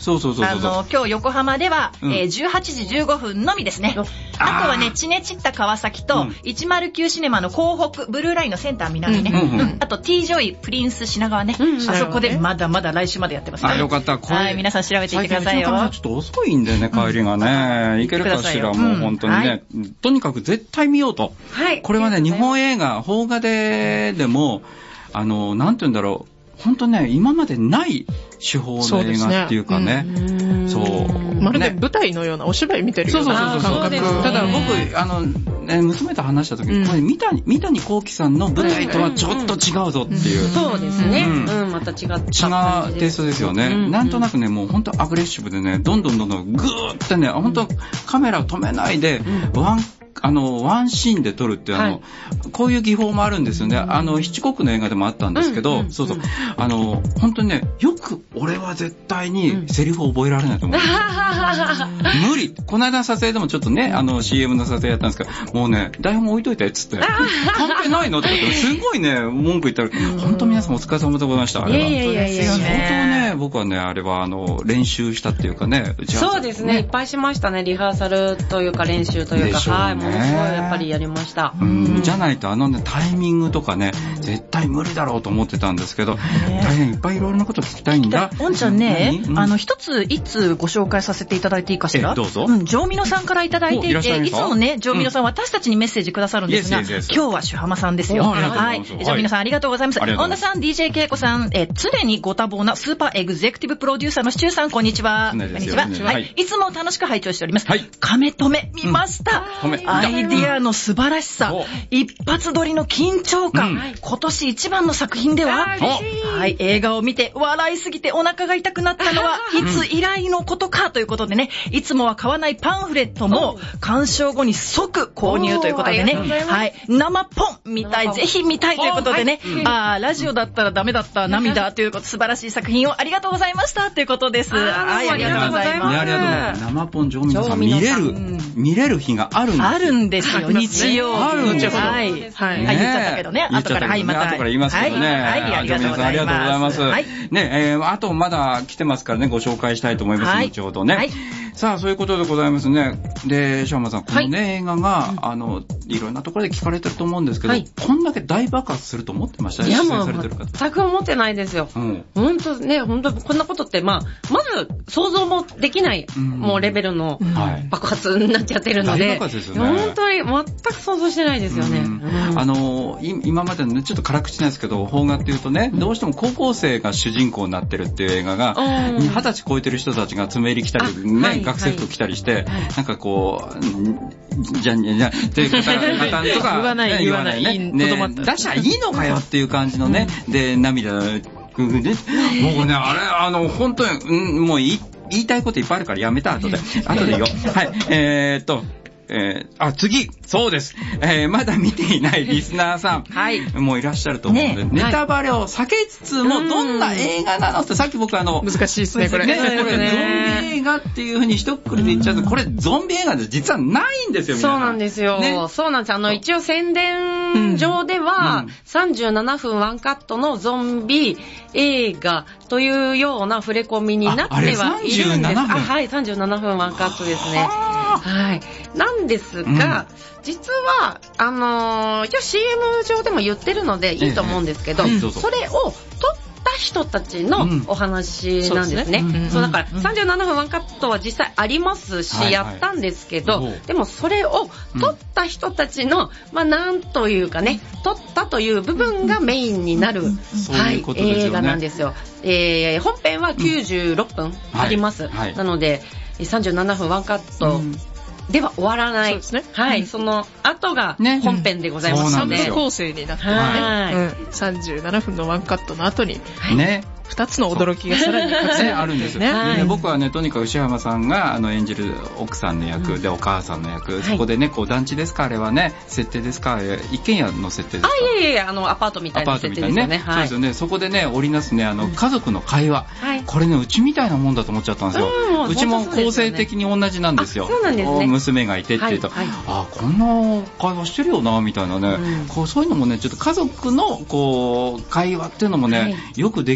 Speaker 1: そうそうそうそう。
Speaker 2: あの、今日横浜では、うん、えー、じゅうはちじじゅうごふんのみですね。あとはね、チネチッタ川崎と、うん、いちまるきゅうシネマの港北、ブルーラインのセンター南ね。うんうんうん、あと T ジョイプリンス品川ね。うん、あそこでまだまだ来週までやってます、ね。
Speaker 1: あ、よかった。
Speaker 2: はい、皆さん調べていってくださいよ。
Speaker 1: ちょっと遅いんだよね、帰りがね。うん、いけるかしら、もう本当にね、はい。とにかく絶対見ようと。はい。これはね、日本映画、邦画ででも、あの、なんて言うんだろう。本当ね、今までない手法の映画っていうかね。そう。そう
Speaker 3: まるで舞台のようなお芝居見てるような感覚。そうそうそうそう。
Speaker 1: ただ僕、あの、ね、娘と話した時に、うん、これ三谷、三谷幸喜さんの舞台とはちょっと違うぞっていう。
Speaker 4: そうですね。うん、うん、また違った感じです。
Speaker 1: 違うテイストですよね。うん、なんとなくね、もう本当アグレッシブでね、どんどんどんどんグーってね、本当カメラを止めないで、うん、ワンあの、ワンシーンで撮るって、あの、はい、こういう技法もあるんですよね。あの、ヒッチコックの映画でもあったんですけど、うんうんうん、そうそう。あの、本当にね、よく俺は絶対にセリフを覚えられないと思う。うん、無理。この間の撮影でもちょっとね、あの、シーエム の撮影やったんですけど、もうね、台本置いといてっつって、関係ないのって言って、すごいね、文句言ったら、本当皆さんお疲れ様でございました。あれは。
Speaker 4: いやいやいやいや。
Speaker 1: 相当ね、僕はね、あれはあの、練習したっていうかね、
Speaker 4: 打ち合わせ。そうですね、いっぱいしましたね、リハーサルというか練習というか、はい、ものすごいやっぱりやりました。
Speaker 1: うん、じゃないとあのね、タイミングとかね、絶対無理だろうと思ってたんですけど、大変いっぱいいろいろなこと聞きたいんだ。
Speaker 2: おんちゃんね、うん、あの、一つ、一通ご紹介させていただいていいかしら。
Speaker 1: え、どうぞ。
Speaker 2: うん、ジョーミノさんからいただいていて、い, いつもね、ジョーミノさん、うん、私たちにメッセージくださるんですが、今日はシュハマさんですよ。はい。ジョーミノさんありがとうございます。本田さん、ディージェー ケイコさん、え、常にご多忙なスーパーエグゼクティブプロデューサーのシチューさん、こんにちは。こんにちは。はい。いつも楽しく拝聴しております。はい。カメ止め、見ました。うん、アイディアの素晴らしさ、一発撮りの緊張感、うん、今年一番の作品では、はい、映画を見て笑いすぎてお腹が痛くなったのはいつ以来のことかということでね、いつもは買わないパンフレットも鑑賞後に即購入ということでね、はい、生ポン見たい、ぜひ見たいということでね、はい、あラジオだったらダメだった涙ということ、素晴らしい作品をありがとうございましたということです。はい、ありがとうございます。
Speaker 1: ありがとうございます。生ポンジョーミノさん見れる、見れる日があるんですよ。
Speaker 2: あるんですよ、日曜。
Speaker 1: あるんですよ。
Speaker 2: はい。はい。言っちゃったけどね。後から、はい、また。
Speaker 1: 後から言いますけどね。
Speaker 2: はい。ありがとうございます。
Speaker 1: ありがとうございます。はい。ね、えー、あとまだ来てますからね、ご紹介したいと思います。後ほどね。はい。さあ、そういうことでございますね。で、シャーマさん、このね、映画が、あの、いろんなところで聞かれてると思うんですけど、こんだけ大爆発すると思ってましたね。
Speaker 4: いや、もう、全く思ってないですよ。うん。ほんとね、ほんと、こんなことって、まあ、まず、想像もできない、もうレベルの爆発になっちゃってるので、
Speaker 1: 大爆発ですよね。
Speaker 4: 本当に全く想像してないですよね。
Speaker 1: あの、今までのね、ちょっと辛口なんですけど、邦画っていうとね、どうしても高校生が主人公になってるっていう映画が、二十歳超えてる人たちが爪入り来たり、ね、学生服着たりして、なんかこう、じゃんじゃんじゃんっていう方とか、
Speaker 3: 言わない、言わない、
Speaker 1: ね、出しゃいいのかよっていう感じのね、で、涙、もうね、あれ、あの、本当に、もう言いたいこといっぱいあるからやめた、後で。後で言おう。はい、えーっと、えー、あ、次そうです、えー、まだ見ていないリスナーさん、はい、もういらっしゃると思うので、ね、ネタバレを避けつつも、どんな映画なのって、さっき僕あの、
Speaker 3: 難しいですね、これ。ね、これ、
Speaker 1: ゾンビ映画っていう風に一括りで言っちゃうと、これ、ゾンビ映画で実はないんですよ、
Speaker 4: 皆さん。そうなんですよ。ね、そうなんです。あの、一応宣伝上では、うん、さんじゅうななふんワンカットのゾンビ映画というような触れ込みになってはいるんです。あ、はい、さんじゅうななふんワンカットですね。はい。なんですが、うん、実は、あのー、一応 シーエム 上でも言ってるのでいいと思うんですけど、ええはい、それを撮った人たちのお話なんですね。うん、そうですね。そうだから、さんじゅうななふんワンカットは実際ありますし、うん、やったんですけど、はいはい、でもそれを撮った人たちの、まあなんというかね、撮ったという部分がメインになる、うん、はい、ううね、映画なんですよ。えー、本編はきゅうじゅうろっぷんあります。うんはいはい、なので、さんじゅうななふんワンカット、うんでは終わらない。そうですね。はい。うん、その後が本編でございますので。
Speaker 3: さんぶ構成になってますね。はい、うん。さんじゅうななふんのワンカットの後に。ね。二つの驚きがさらに隠せ
Speaker 1: あるんですよね。はい、僕はね、とにかく牛山さんがあの演じる奥さんの役で、うん、お母さんの役、はい、そこでね、こう団地ですか、あれはね、設定ですか、一軒家の設定ですか。
Speaker 4: あ、いやいや、あのアパートみたいな設定ですよね。
Speaker 1: はい、そうですよね。そこでね、織りなすね、あの家族の会話、はい、これね、うちみたいなもんだと思っちゃったんですよ。うん、うちも構成的に同じなんですよ。
Speaker 4: そうなんですね。
Speaker 1: 娘がいてって言うと、はいはい、あ、こんな会話してるよなみたいなね、うん、こうそういうのもね、ちょっと家族のこう会話っていうのもね、はい、よくできてる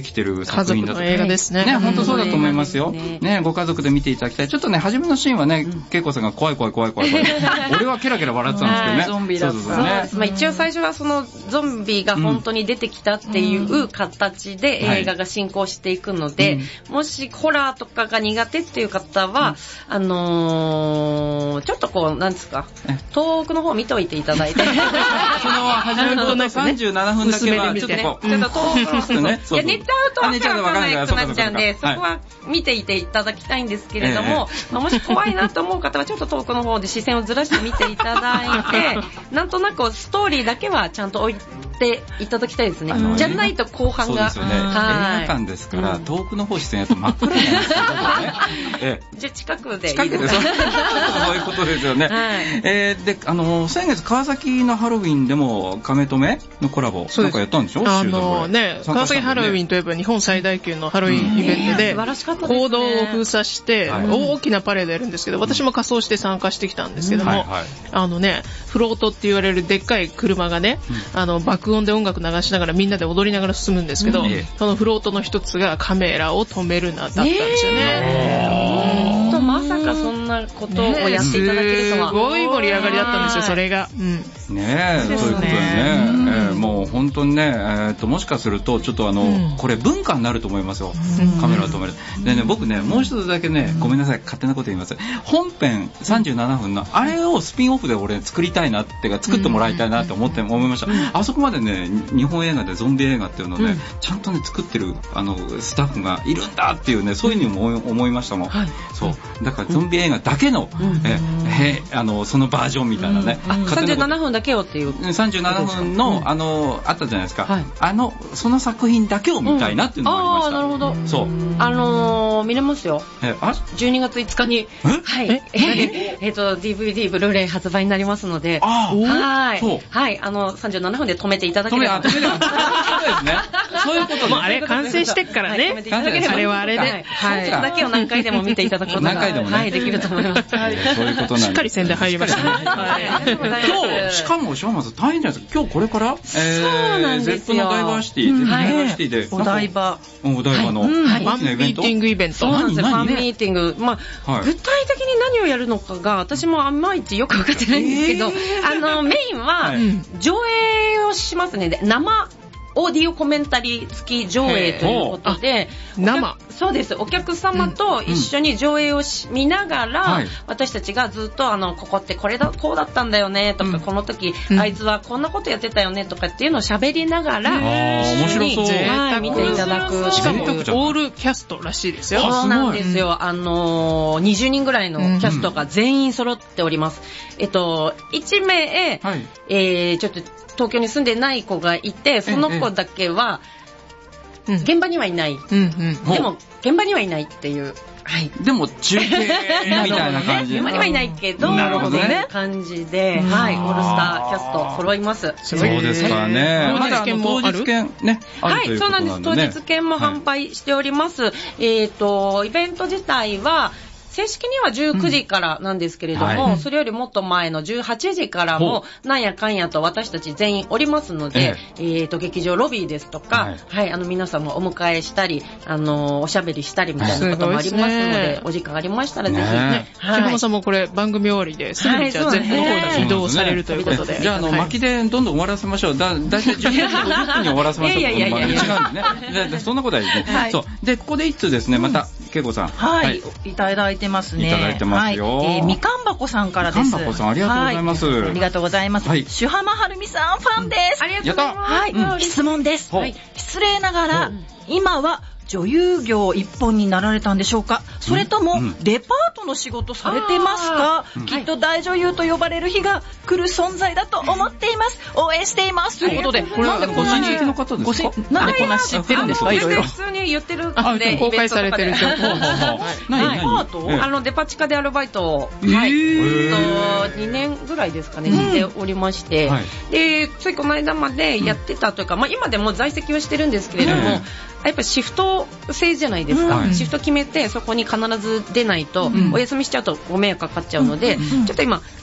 Speaker 1: 作品だと。
Speaker 3: 家族の映画ですね。
Speaker 1: ね、本当そうだと思いますよ。ね、ご家族で見ていただきたい。ちょっとね、初めのシーンはね、恵子さんが怖い怖い怖い怖い怖い。俺はケラケラ笑ってたんですけどね。
Speaker 2: ゾンビだった。
Speaker 4: そうです。まあ一応最初はそのゾンビが本当に出てきたっていう形で映画が進行していくので、もしホラーとかが苦手っていう方は、あのー、ちょっとこう、なんですか、遠くの方見といていただいて。その
Speaker 1: 初めのさんじゅうななふんだけはちょっとこう、
Speaker 4: ちょっと遠くのね。いや、寝ちゃうと分からなくなっちゃうんで、そこは見ていていただきたいんですけれども、もし怖いなと思う方はちょっと遠くの方で視線をずらして見ていただいて、なんとなくストーリーだけはちゃんと置いていただきたいですね。じゃないと後半が。
Speaker 1: そうですよね。映画館ですから、遠くの方視線やと真っ暗なんですよね。
Speaker 4: じゃあ近くでいい
Speaker 1: 近くでそういうことですよね。えー、で、あの、先月川崎のハロウィンでも亀止めのコラボなんかやったんでしょ？
Speaker 3: あのね、川崎ハロウィンといえば日本最大級のハロウィンイベントで、公道を封鎖して大きなパレードやるんですけど、私も仮装して参加してきたんですけども、あのね、フロートって言われるでっかい車がね、あの爆音で音楽流しながらみんなで踊りながら進むんですけど、そのフロートの一つがカメラを止めるなだったんですよね。
Speaker 4: まさかそんなことをやっていただけるとは。
Speaker 3: すごい盛り上がりだったんですよ、それが。
Speaker 1: うん、ねえ、そういうことでね、えー、もう本当にね、えー、ともしかするとちょっとあの、うん、これ文化になると思いますよ、うん、カメラを止める。でね、僕ね、もう一つだけね、ごめんなさい、勝手なこと言います。本編さんじゅうななふんのあれをスピンオフで俺作りたいなってか作ってもらいたいなって思って思いました。あそこまでね、日本映画でゾンビ映画っていうのをね、うん、ちゃんとね作ってるあのスタッフがいるんだっていうね、そういうふうにも思いましたもん。はい、そうだからゾンビ映画だけの、うん、ええあのそのバージョンみたいなね、
Speaker 4: うん、さんじゅうななふんだけをっていう
Speaker 1: さんじゅうななふんの、うん、あのあったじゃないですか、はい、あのその作品だけを見たいなっていうのがありました。
Speaker 4: うん、ああ、なるほど。
Speaker 1: そう
Speaker 4: あのー、見れますよ。
Speaker 1: えあ
Speaker 4: じゅうにがついつかにはいえええっと ディーブイディー ブルーレイ発売になりますので、
Speaker 1: あ
Speaker 4: はいそうはいあのさんじゅうななふんで止めていただければ。
Speaker 1: 止めて止めてそうですね。そういうこと
Speaker 3: もうあれ完成してっからね。はい、あれはあれで、
Speaker 4: はい、それだけを何回でも見ていただくことが
Speaker 1: 何回でもね、
Speaker 4: はい、できると思います。
Speaker 1: はい、そういうことなんです。
Speaker 3: しっかり宣伝入りましたね。はい、
Speaker 1: 今日しかも島松大変じゃないですか。今日これから、え
Speaker 4: ー、そうなんですよ。
Speaker 1: ゼップのダイバーシティ、うん、ダイバーシティで
Speaker 2: お台場
Speaker 1: お台場のフ
Speaker 3: ァンミーティングイベント。
Speaker 4: そうなんですよ。ファンミーティング。まあ、はい、具体的に何をやるのかが私もあんまりよく分かってないんですけど、えー、あのメインは上映をしますね。で生オーディオコメンタリー付き上映ということで、
Speaker 3: 生
Speaker 4: そうです。お客様と一緒に上映をし見ながら、うん、私たちがずっとあのここってこれだこうだったんだよねとか、うん、この時、うん、あいつはこんなことやってたよねとかっていうのを喋りながら
Speaker 1: 一緒に
Speaker 4: 見ていただく。
Speaker 3: しかもオールキャストらしいですよ。
Speaker 4: そうなんですよ。あのー、にじゅうにんぐらいのキャストが全員揃っております。うん、えっといち名、はい、えー、ちょっと東京に住んでない子がいて、その子だけは現場にはいない、うんうんうん、でも現場にはいないっていう、はい、
Speaker 1: でも中継みたいな感じ
Speaker 4: 現場にはいないけど、なるほどね、感じで、はい、オールスターキャスト揃います。
Speaker 1: そうですからね。まだ当日券ね、
Speaker 4: はい、そうなんです。当日券も販売しております。はい、えっとイベント自体は正式にはじゅうくじからなんですけれども、うんはい、それよりもっと前のじゅうはちじからもなんやかんやと私たち全員おりますので、えー、えーと劇場ロビーですとか、はい、はい、あの皆さんもお迎えしたり、あのー、おしゃべりしたりみたいなこともありますので、ね、お時間ありましたらぜひね。
Speaker 3: 木浜さんもこれ番組終わりですぐにじゃあ全部の方に移動されるということで、
Speaker 1: じゃああの、はい、巻きでどんどん終わらせましょう。だだいたいじゅうじごじゅっぷんに終わらせましょう。いやいやいやいや違うんですね。そんなことはですね。はい、そうでここで一通ですね、また恵子さん、
Speaker 2: はい、はい、いただいてますね。
Speaker 1: いただいてますよ。
Speaker 2: はい、えー、みかんばこさんからです。
Speaker 1: みかんばこさんありがとうございます。はい、
Speaker 2: ありがとうございます。はい、シュハマハルミさんファンです。
Speaker 4: うん、ありがとうございます。
Speaker 2: はい、うん、質問です。はい、失礼ながら、うん、今は女優業一本になられたんでしょうか、それともデパートの仕事されてますか、うん、きっと大女優と呼ばれる日が来る存在だと思っています、応援していますということで、
Speaker 1: これはご親戚の方ですか、
Speaker 2: なんでこんな知ってるんですか、いろいろ
Speaker 4: 普通に言ってるんで
Speaker 3: 公開されてる情報。
Speaker 4: デパート、あのデパ地下でアルバイトを、はい、にねんぐらいですかね、しておりまして、でついこの間までやってたというか、まあ今でも在籍はしてるんですけれども、やっぱりシフト制じゃないですか、うん、シフト決めてそこに必ず出ないと、うん、お休みしちゃうとご迷惑かかっちゃうので、うん、ちょっと今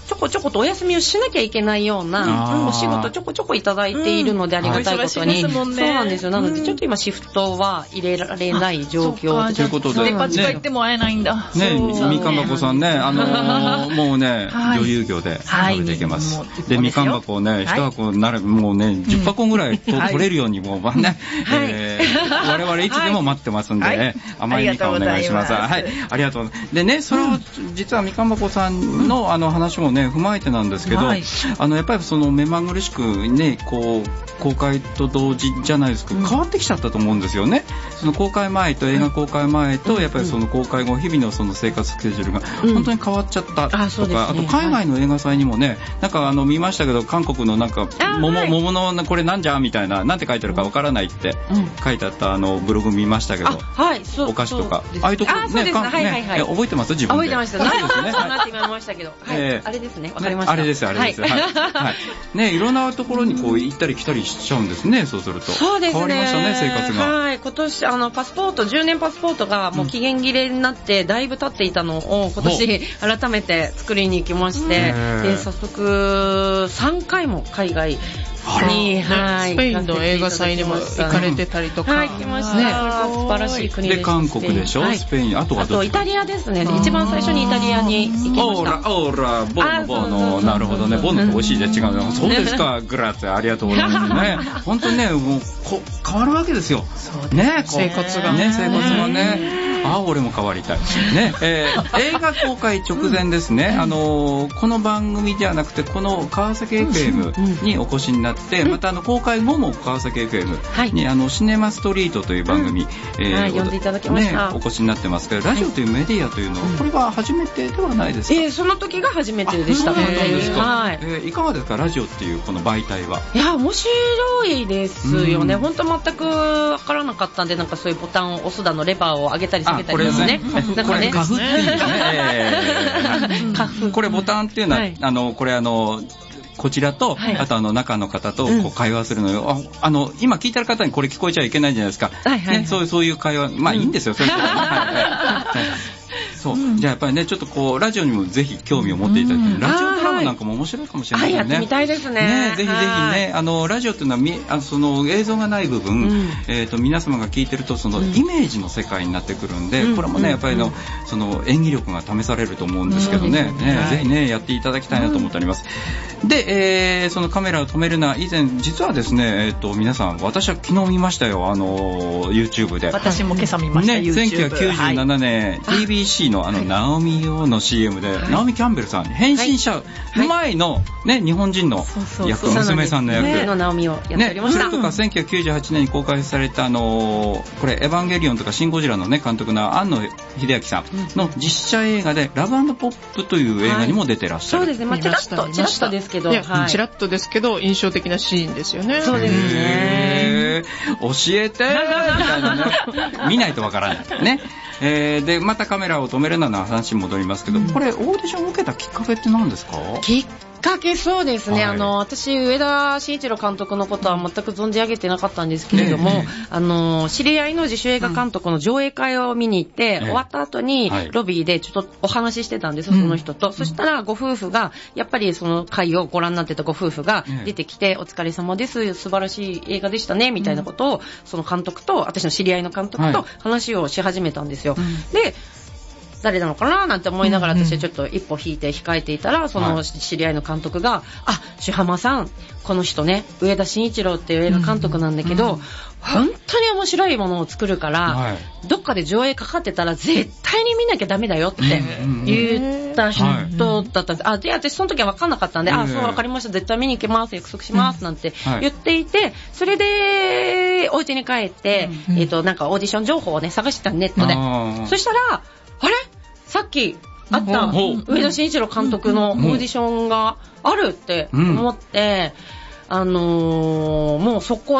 Speaker 4: ちょこちょことお休みをしなきゃいけないようなお仕事ちょこちょこいただいているので、ありがたいことに、そうなんですよ。なのでちょっと今シフトは入れられない状況
Speaker 1: ということで、
Speaker 2: デパ地下行っても会えないんだ
Speaker 1: ね。みかん箱さんね、あのもうね女優業で食べていけます。でみかん箱をね一箱ならもうねじゅっ箱ぐらい取れるようにもうね、我々いつでも待ってますんで、甘いみかんお願いします。はい、ありがとう。でね、それを実はみかん箱さんのあの話もね踏まえてなんですけど、あのやっぱりその目まぐるしくねこう公開と同時じゃないですか、変わってきちゃったと思うんですよね。その公開前と映画公開前とやっぱりその公開後日々のその生活スケジュールが本当に変わっちゃったとか、あと海外の映画祭にもね、なんかあの見ましたけど韓国のなんか桃桃のこれなんじゃみたいな、なんて書いてあるかわからないって書いてあったあのブログ見ましたけど、お菓子とかああいうとこね覚えてます自分で。
Speaker 4: 覚えてました。なって今ましたけど、あれですね。わかりました。
Speaker 1: あれですあれです。はいね、いろんなところにこう行ったり来たりしちゃうんですね。そうすると
Speaker 4: そうですね、
Speaker 1: 変わりましたね生活が。
Speaker 4: はい、今年あのパスポートじゅうねんパスポートがもう期限切れになってだいぶ経っていたのを今年改めて作りに行きまして、で早速さんかいも海外に、はい、
Speaker 3: スペインの映画祭にも行かれてたりとか、
Speaker 4: はい、来ました。素晴らしい国でした。
Speaker 1: で韓国でしょ、はい、スペイン、あとはどっち？あと
Speaker 4: イタリアですね。一番最初にイタリアに行きました。
Speaker 1: オーラオーラボノボノ、なるほどね。ボノって美味しいで違うの。そうですか。グラッツェありがとうございますね。本当にねもうこ変わるわけですよ。ね、
Speaker 3: 生活が
Speaker 1: ね生活がね。あ、俺も変わりたい。ね、えー、映画公開直前ですね。あのー、この番組ではなくてこの川崎 エフエム にお越しになって、またあの公開後も川崎 エフエム に、はい、あのシネマストリートという番組、うん
Speaker 4: えーはい、呼んでいただきました、
Speaker 1: ね、お越しになってますけど、ラジオというメディアというのは、はい、これは初めてではないですか？
Speaker 4: えー、その時が初めてでした。
Speaker 1: そうですか。はい、えー、いかがですかラジオっていうこの媒体は？
Speaker 4: いや面白いですよね。本当全くわからなかったんで、なんかそういうボタンを押すだのレバーを上げたり下げたりですね。
Speaker 1: なんかね、カフっていうんですね。これボタンっていうのは、はい、あのこれあのこちらと、はい、あとあの中の方とこう会話するのよ、うん、あ, あの今聞いてる方にこれ聞こえちゃいけないじゃないですか、はいはいね、そうそういう会話まあいいんですよ、うん、そういうことは、はいはいそう、うん、じゃあやっぱりねちょっとこうラジオにもぜひ興味を持っていただいて、うん、ラジオドラマなんかも面白いかもしれないですね。
Speaker 4: やってみたいですね。
Speaker 1: ねぜひぜひね、あのラジオっていうのはみあのその映像がない部分、うん、えー、と皆様が聞いてるとそのイメージの世界になってくるんで、うん、これもねやっぱりのその演技力が試されると思うんですけどね、うん、ね、はい、ぜひねやっていただきたいなと思っております。うん、で、えー、そのカメラを止めるな以前実はですね、えー、と皆さん私は昨日見ましたよ、あの YouTube で。
Speaker 2: 私も今朝見ました、
Speaker 1: ね、せんきゅうひゃくきゅうじゅうななねん、はい、ティービーシー のあのナオミ用の シーエム で、はい、ナオミ・キャンベルさんに変身しちゃう前の、ね、日本人の役、娘さんの役、
Speaker 4: ね、のナオミをやっておりました。
Speaker 1: ね、それとかせんきゅうひゃくきゅうじゅうはちねんに公開されたあのこれエヴァンゲリオンとかシン・ゴジラの、ね、監督の庵野秀明さんの実写映画でラブ&ポップという映画にも出てらっしゃる、
Speaker 4: はい、そうですね、まあ、チラッとチラッとですけど、
Speaker 3: はい、チラッとですけど印象的なシーンですよね。
Speaker 4: そうですね、
Speaker 1: 教えてみたいなね見ないとわからないね。えー、でまたカメラを止めるなの話に戻りますけど、うん、これオーディションを受けたきっかけって何ですか？
Speaker 4: きっかけそうですね、はい、あの私上田慎一郎監督のことは全く存じ上げてなかったんですけれども、ね、あの知り合いの自主映画監督の上映会を見に行って、うん、終わった後にロビーでちょっとお話ししてたんです、うん、その人と、うん、そしたらご夫婦がやっぱりその会をご覧になってたご夫婦が出てきて、うん、お疲れ様です、素晴らしい映画でしたねみたいなことをその監督と私の知り合いの監督と話をし始めたんですよ、はい、で誰なのかななんて思いながら私はちょっと一歩引いて控えていたら、その知り合いの監督が、あ、朱浜さんこの人ね上田慎一郎っていう映画監督なんだけど、本当に面白いものを作るから、どっかで上映かかってたら絶対に見なきゃダメだよって言った人だったんです。あ、で私その時は分かんなかったんで、あ、そう分かりました、絶対見に行きます、約束しますなんて言っていて、それでお家に帰って、えっとなんかオーディション情報をね探してたネットで。そしたらあれさっきあった上田慎一郎監督のオーディションがあるって思って、うん、あのー、もう速攻で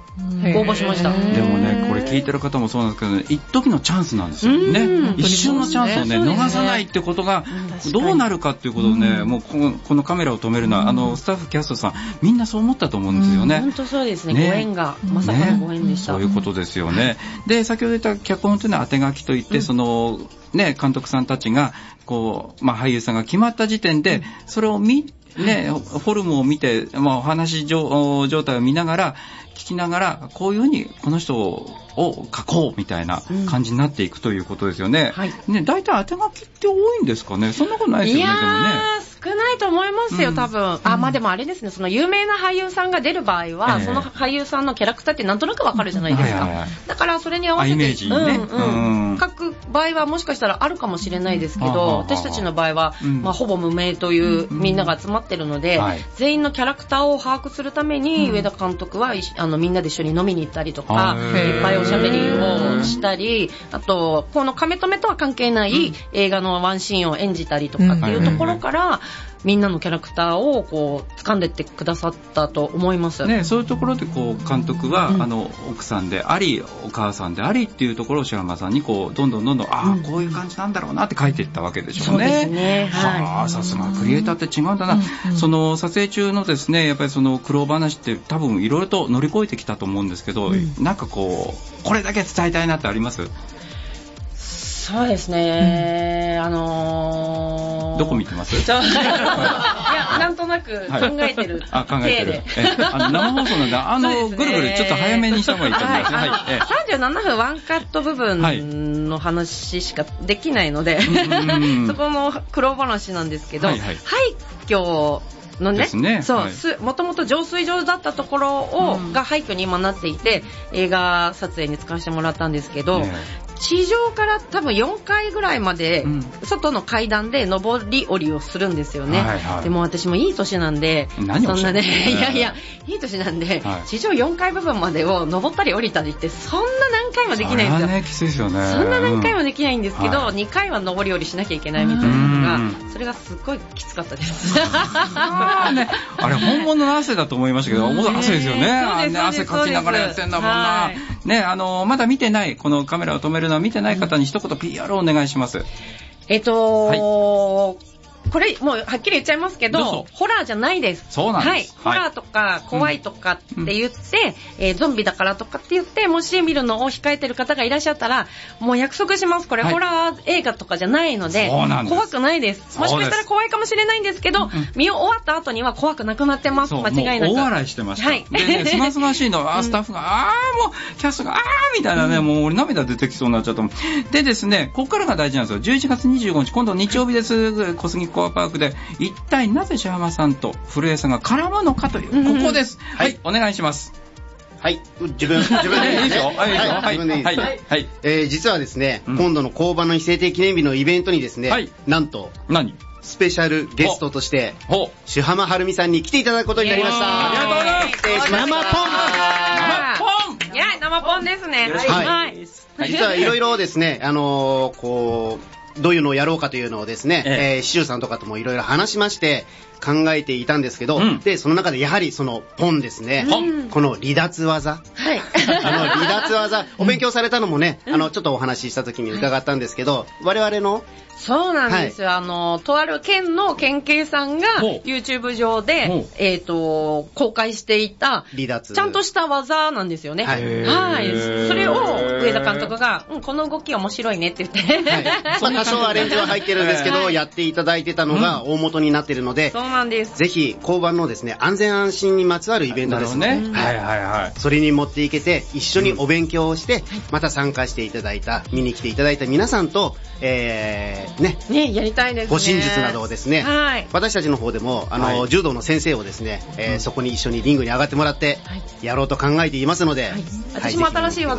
Speaker 4: 応募しました。
Speaker 1: でもね、これ聞いてる方もそうなんですけどね、一時のチャンスなんですよね。一瞬のチャンスをね、逃さないってことがどうなるかっていうことをね、もうこのカメラを止めるのは、あのスタッフキャストさんみんなそう思ったと思うんですよね。
Speaker 4: 本当そうですね。ご縁がまさかのご縁でした。
Speaker 1: そういうことですよね。で、先ほど言った脚本というのは当て書きといって、そのね、監督さんたちがこう、まあ、俳優さんが決まった時点でそれを見ね、フォルムを見て、まあ、お話状態を見ながら聞きながら、こういうふうにこの人を書こうみたいな感じになっていくということですよね。うん、はい、ね、大体当て書きって多いんですかね。そんなことないですよね。
Speaker 4: いやー、
Speaker 1: でもね、
Speaker 4: 少ないと思いますよ、多分。うん、あ、まあでもあれですね、その有名な俳優さんが出る場合は、えー、その俳優さんのキャラクターってなんとなくわかるじゃないですか。はいはいはい、だからそれに合わせて、
Speaker 1: イメージにね、
Speaker 4: うんうん、書く場合はもしかしたらあるかもしれないですけど、うん、私たちの場合は、うん、まあ、ほぼ無名というみんなが集まってるので、うん、はい、全員のキャラクターを把握するために、うん、上田監督はあのみんなで一緒に飲みに行ったりとか、いっぱいおしゃべりをしたり、あとこのカメ止めとは関係ない映画のワンシーンを演じたりとかっていうところから、うん、みんなのキャラクターをこう掴んでってくださったと思います、
Speaker 1: ね、そういうところでこう監督は、うん、あの奥さんでありお母さんでありっていうところを白浜さんにこうどんどんどんどん、ああ、うん、こういう感じなんだろうなって書いていったわけでしょうね。
Speaker 4: そうですね、
Speaker 1: はい、さすがクリエイターって違うんだな、うんうん、その撮影中のですね、やっぱりその苦労話って多分いろいろと乗り越えてきたと思うんですけど、うん、なんかこうこれだけ伝えたいなってあります？
Speaker 4: そうですね、うん、あのー、
Speaker 1: どこ見てます？い
Speaker 4: や、なんとなく考えてる、はい、あ、考えてる。
Speaker 1: えあの生放送なんで、あの、ね、ぐるぐるちょっと早めにした方がいいと思います。はい、
Speaker 4: はい、さんじゅうななふんワンカット部分の話しかできないので、はい、そこの苦労話なんですけど、はいはい、廃墟のね、ね、そう、はい、もともと浄水場だったところを、うん、が廃墟に今なっていて、映画撮影に使わせてもらったんですけど、ね、地上から多分よんかいぐらいまで、うん、外の階段で上り下りをするんですよね、はいはい、でも私もいい年なんで、そんなね、いやいやいい年なんで、はい、地上よんかい部分までを上ったり下りたりってそんな何回もできないんですよ。
Speaker 1: それはね、きついですよね。
Speaker 4: そんな何回もできないんですけど、うん、にかいは上り下りしなきゃいけないみたいなのが、それがすっごいきつかったです
Speaker 1: あ, ね、あれ本物の汗だと思いましたけど、汗ですよね。あね、汗かきながらやってんだもんな、はい、ね、あのまだ見てない、このカメラを止めるのは見てない方に一言 ピーアール をお願いします。
Speaker 4: えっと、はい、これもうはっきり言っちゃいますけど、ホラーじゃないです。
Speaker 1: そうなんです。はい。
Speaker 4: ホラーとか怖いとかって言って、うん、えー、ゾンビだからとかって言って、もし見るのを控えてる方がいらっしゃったら、もう約束します。これ、はい、ホラー映画とかじゃないので、そうなんです。怖くないです。もしかしたら怖いかもしれないんですけど、うん、見終わった後には怖くなくなってます。間違いなく。
Speaker 1: 大笑いしてました。はい。でね、すがすがしいのは、スタッフが、うん、あーもう、キャストが、あーみたいなね、うん、もう俺涙出てきそうになっちゃったもん。でですね、ここからが大事なんですよ。じゅういちがつにじゅうごにち、今度日曜日です。小杉コアパークで、一体なぜ白浜さんと古江さんが絡むのかという、ここです、うん、はい、はい、お願いします。
Speaker 5: はい、自分、自分でいいですよ。はい、
Speaker 1: はい、
Speaker 5: 自分でいいです。はい、はい、えー、実はですね、うん、今度の交番の一斉定記念日のイベントにですね、はい、なんと、
Speaker 1: 何
Speaker 5: スペシャルゲストとして、朱浜はるみさんに来ていただくことになりました。
Speaker 1: ありがとうございます。
Speaker 5: 失礼しました。生ポン
Speaker 4: 生ポンいや、生ポンですね。
Speaker 5: はい。はい、実はいろいろですね、あのー、こう、どういうのをやろうかというのをですね、えええー、シュウさんとかともいろいろ話しまして考えていたんですけど、うん、でその中でやはりそのポンですね、うん、この離脱技、はい、あの離脱技お勉強されたのもね、うん、あのちょっとお話しした時に伺ったんですけど、はい、我々の
Speaker 4: そうなんですよ、はい、あのとある県の県警さんが YouTube 上で、えー、と公開していた離脱ちゃんとした技なんですよね。はい、はい、それを上田監督が、うん、この動き面白いねって言って、はい、
Speaker 5: まあ、多少アレンジは入ってるんですけど、はい、やっていただいてたのが大元になってるので、
Speaker 4: そうなんです。
Speaker 5: ぜひ交番のですね、安全安心にまつわるイベントですね。はいはいはい。それに持っていけて一緒にお勉強をして、うん、また参加していただいた、見に来ていただいた皆さんと、えー、ね、
Speaker 4: ね、やりたいですね。
Speaker 5: 護身術などをですね、
Speaker 4: はい、
Speaker 5: 私たちの方でもあの、はい、柔道の先生をですね、えーうん、そこに一緒にリングに上がってもらってやろうと考えていますので、はいはい、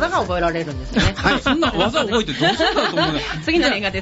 Speaker 4: 私も新しい技が覚えられるんですね。
Speaker 1: はい、そんな技を覚えてどうするんだと思うの
Speaker 4: 次の映画で使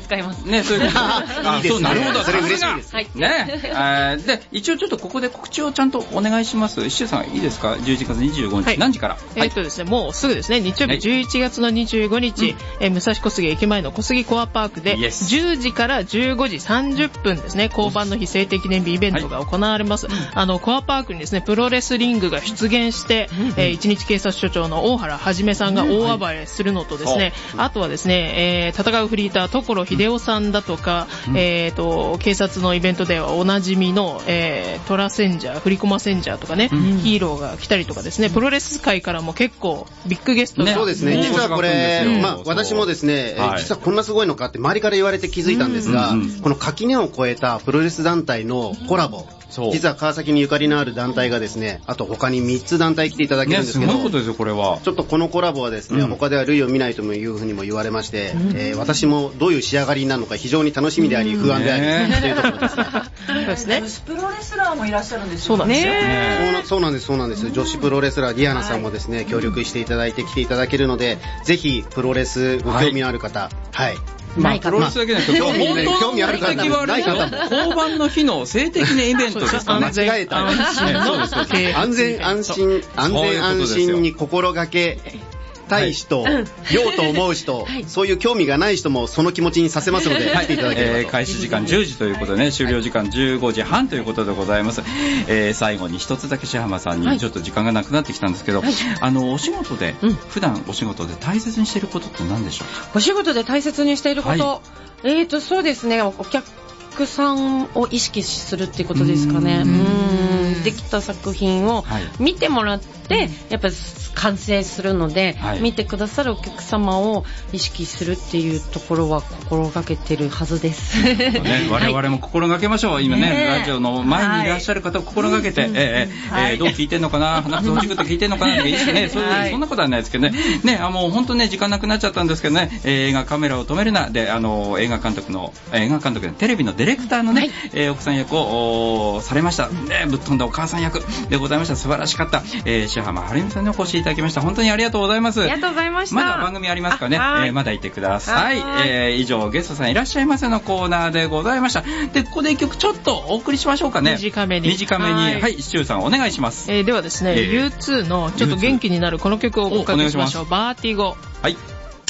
Speaker 4: 使います。
Speaker 1: ね、そういうこと。あ、いいですね。そう、なるほど。
Speaker 5: それ嬉しいです。
Speaker 4: はい。
Speaker 1: ね。で、一応ちょっとここで告知をちゃんとお願いします。しゅうさん、いいですか？じゅういちがつにじゅうごにち、はい、何時から？
Speaker 3: えー、っとですね、もうすぐですね、日曜日じゅういちがつのにじゅうごにち、はい、えー、武蔵小杉駅前の小杉コアパークで、じゅうじからじゅうごじさんじゅっぷんですね、交番の日制定記念日イベントが行われます。はい、あの、コアパークにですね、プロレスリングが出現して、うん、えー、一日警察署長の大原はじめさんが大暴れするのとですね、うん、あとはですね、えー、戦うフリーター所秀夫さんだとか、うん、えーと、警察のイベントではおなじみの、えー、トラセンジャー、振りコマセンジャーとかね、うん、ヒーローが来たりとかですね、プロレス界からも結構ビッグゲストが、
Speaker 5: ね、そうですね、実はこれ、まあ、私もですね、はい、実はこんなすごいのかって周りから言われて気づいたんですが、うんうん、この垣根を越えたプロレス団体のコラボ、実は川崎にゆかりのある団体がですね、あと他にみっつ団体来ていただけるんですけど、
Speaker 1: ね、すごいことですよ、これは。
Speaker 5: ちょっとこのコラボはですね、うん、他では類を見ないというふうにも言われまして、うん、えー、私もどういう仕上がりになるのか非常に楽しみであり、不安であり、うん、というところですね。
Speaker 2: そうですね。女子プロレスラーもいらっしゃるんです
Speaker 3: よね。そうなんですよ。
Speaker 5: ね、そうなんです、そうなんです。女子プロレスラー、ディアナさんもですね、協力していただいて来ていただけるので、ぜひプロレスご興味のある方、はい、はい、
Speaker 1: まあ、プロレスだけじゃなくて、興味、ね、興味ある方もない方も。交番の日の性的なイベントですか？
Speaker 5: 間違えた。安全安心、安全安心に心がけたい人、はい、ようと思う人、はい、そういう興味がない人もその気持ちにさせますので、来ていただければと、
Speaker 1: えー、開始時間じゅうじということでね、終了時間じゅうごじはんということでございます。えー、最後に一つだけ白浜さんにちょっと時間がなくなってきたんですけど、はい、あのお仕事で、うん、普段お仕事で大切にしていることって何でしょう？
Speaker 4: お仕事で大切にしていること、はい、えーとそうですね、お客さんを意識するっていうことですかね。うーん、できた作品を見てもらって、はい、やっぱり完成するので、はい、見てくださるお客様を意識するっていうところは心がけてるはずです。
Speaker 1: ね、我々も心がけましょう。今ね、ね、ラジオの前にいらっしゃる方を心がけて、はい、えーはい、えー、どう聞いてんのかな、話ほじくって聞いてんのかなっていいですね。そういう、はい、そんなことはないですけどね。ね、あ、もう本当ね、時間なくなっちゃったんですけどね、えー、映画カメラを止めるなで、あの映画監督の映画監督のテレビのディレクターのね、はい、えー、奥さん役をされました、ね、ぶっ飛んだお母さん役でございました。素晴らしかった、えー、白浜はるみさんにお越しいただきました。本当にありがとうございます。
Speaker 4: ありがとうございました。
Speaker 1: まだ番組ありますかね、えー、まだいてください。えー、以上ゲストさんいらっしゃいませのコーナーでございました。で、ここで一曲ちょっとお送りしましょうかね。
Speaker 3: 短めに
Speaker 1: 短めに、はい、シチューさんお願いします。
Speaker 3: えー、ではですね、えー、ユーツー のちょっと元気になるこの曲をおかけしましょう。バーティゴ。
Speaker 1: はい。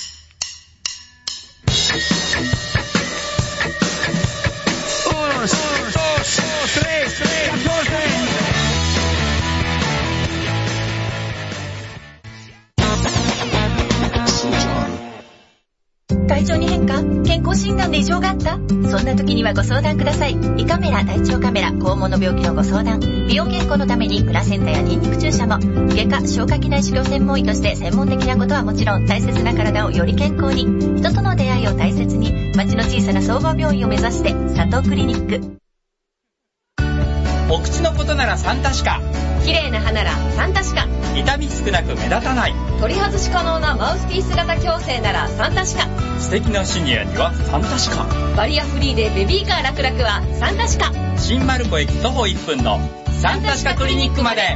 Speaker 10: 体調に変化？健康診断で異常があった？そんな時にはご相談ください。胃カメラ、大腸カメラ、肛門の病気のご相談、美容健康のためにプラセンタやニンニク注射も、外科、消化器内視鏡専門医として専門的なことはもちろん、大切な体をより健康に、人との出会いを大切に、町の小さな総合病院を目指して、佐藤クリニック。
Speaker 11: お口のことならサンタシカ、
Speaker 10: 綺麗な歯ならサンタシカ、
Speaker 11: 痛み少なく目立たない、
Speaker 10: 取り外し可能なマウスピース型矯正ならサンタシカ、
Speaker 11: 素敵なシニアにはサンタシカ、
Speaker 10: バリアフリーでベビーカー楽々はサンタシカ、
Speaker 11: 新丸子駅徒歩いっぷんのサンタシカクリニックまで。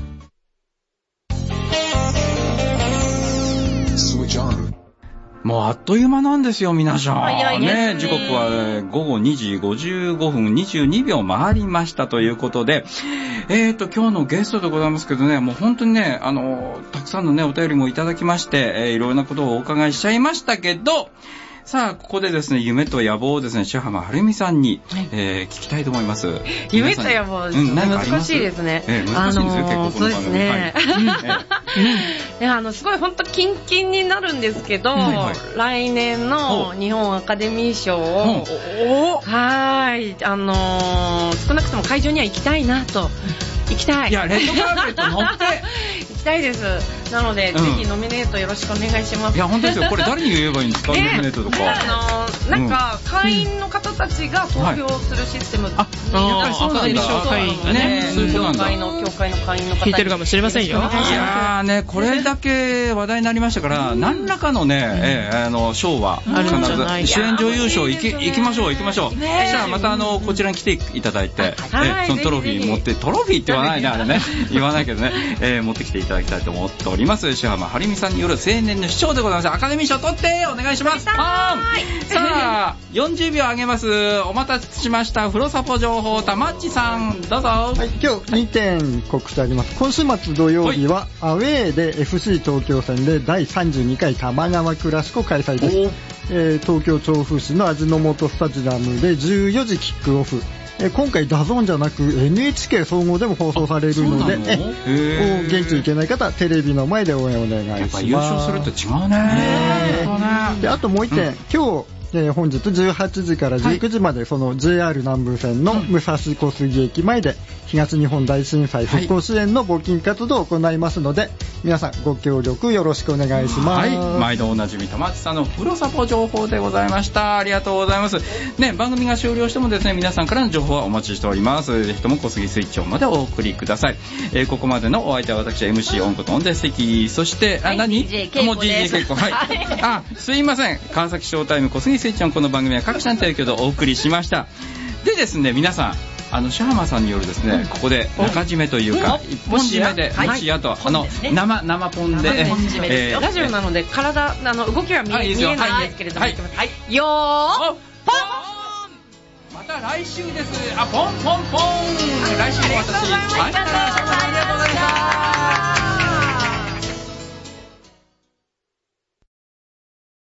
Speaker 1: もうあっという間なんですよ、皆さん。
Speaker 4: 早いですね。
Speaker 1: ね、時刻はごごにじごじゅうごふんにじゅうにびょう回りましたということで、えーと、今日のゲストでございますけどね、もう本当にね、あの、たくさんのね、お便りもいただきまして、えー、いろんなことをお伺いしちゃいましたけど、さあ、ここでですね、夢と野望をですね、白浜はるみさんに、はい、えー、聞きたいと思います。
Speaker 4: 夢と野望、うん、難しいですね。
Speaker 1: えー、難しいんですよ、
Speaker 4: あのー、
Speaker 1: 結構この番組。そうですね。はい
Speaker 4: いや、あの、すごい本当キンキンになるんですけど、はいはい、来年の日本アカデミー賞を、はい、あのー、少なくとも会場には行きたいなと。行きたい。
Speaker 1: いや、レッドカーペット乗って
Speaker 4: 行きたいです。なので、うん、ぜひノミネートよろしくお願いします。
Speaker 1: いや、本当ですよ。これ誰に言えばいいんですか、ノミネートとか。
Speaker 4: あのー、なんか、うん、会員の方たちが投票するシステムになってるんですよ。
Speaker 3: アカデミー賞会員がね、
Speaker 4: そういう協会の、協会の会員の方
Speaker 3: 聞いてるかもしれませんよ。い
Speaker 1: やーね、これだけ話題になりましたから、何らかのね、えー、あの、賞は、必ず、主演女優賞行き、行きましょう、行きましょう。じゃあ、またあの、こちらに来ていただいて、えそのトロフィー持って、トロフィーって言わないね、あれね。言わないけどね、えー、持ってきていただきたいと思っております。 ります志浜はるみさんによる青年の主張でございます。アカデミー賞取ってお願いします。さあよんじゅうびょうあげます。お待たせしました。ふろさぽ情報たまっちさんどうぞ。
Speaker 8: はい、今日にてん告知あります。今週末土曜日はアウェーで エフシー 東京戦でだいさんじゅうにかい多摩川クラシコ開催です。えー、東京調布市の味の素スタジアムでじゅうよじキックオフ。えー、今回ダゾーンじゃなく エヌエイチケー 総合でも放送されるので、え現地行けない方テレビの前で応援お願いします。やっぱ
Speaker 1: 優勝すると違うね。
Speaker 8: であともう一点、うん、今日えー、本日じゅうはちじからじゅうくじまで、はい、その ジェイアール 南部線の武蔵小杉駅前で東日本大震災復興支援の募金活動を行いますので、はい、皆さんご協力よろしくお願いします。はい、
Speaker 1: 毎度おなじみ玉内さんのふろさぽ情報でございました。ありがとうございます。ね、番組が終了してもですね、皆さんからの情報はお待ちしております。ぜひとも小杉スイッチオンまでお送りください。えー、ここまでのお相手は私 エムシー オンコトンで素敵、そして、
Speaker 2: はい、
Speaker 1: あ、何？
Speaker 2: ジージェー
Speaker 1: もう ジージェー 結構、はい。あ、すいません。川崎ショータイム小杉スイッチオン、この番組は各社の提供でお送りしました。でですね、皆さん、あの志浜さんによるですね、うん、ここで中締めというか、うん、一本締めで、はい、もしやと、あの、ね、生生ポンで、
Speaker 4: 生ポン締めですよ。ラジオなので体あの動きは見え、見えないんですけれども、はい、はい、よーポン。
Speaker 1: また来週です。あ、ポンポンポン。来週も私、はい、ありがとうございました。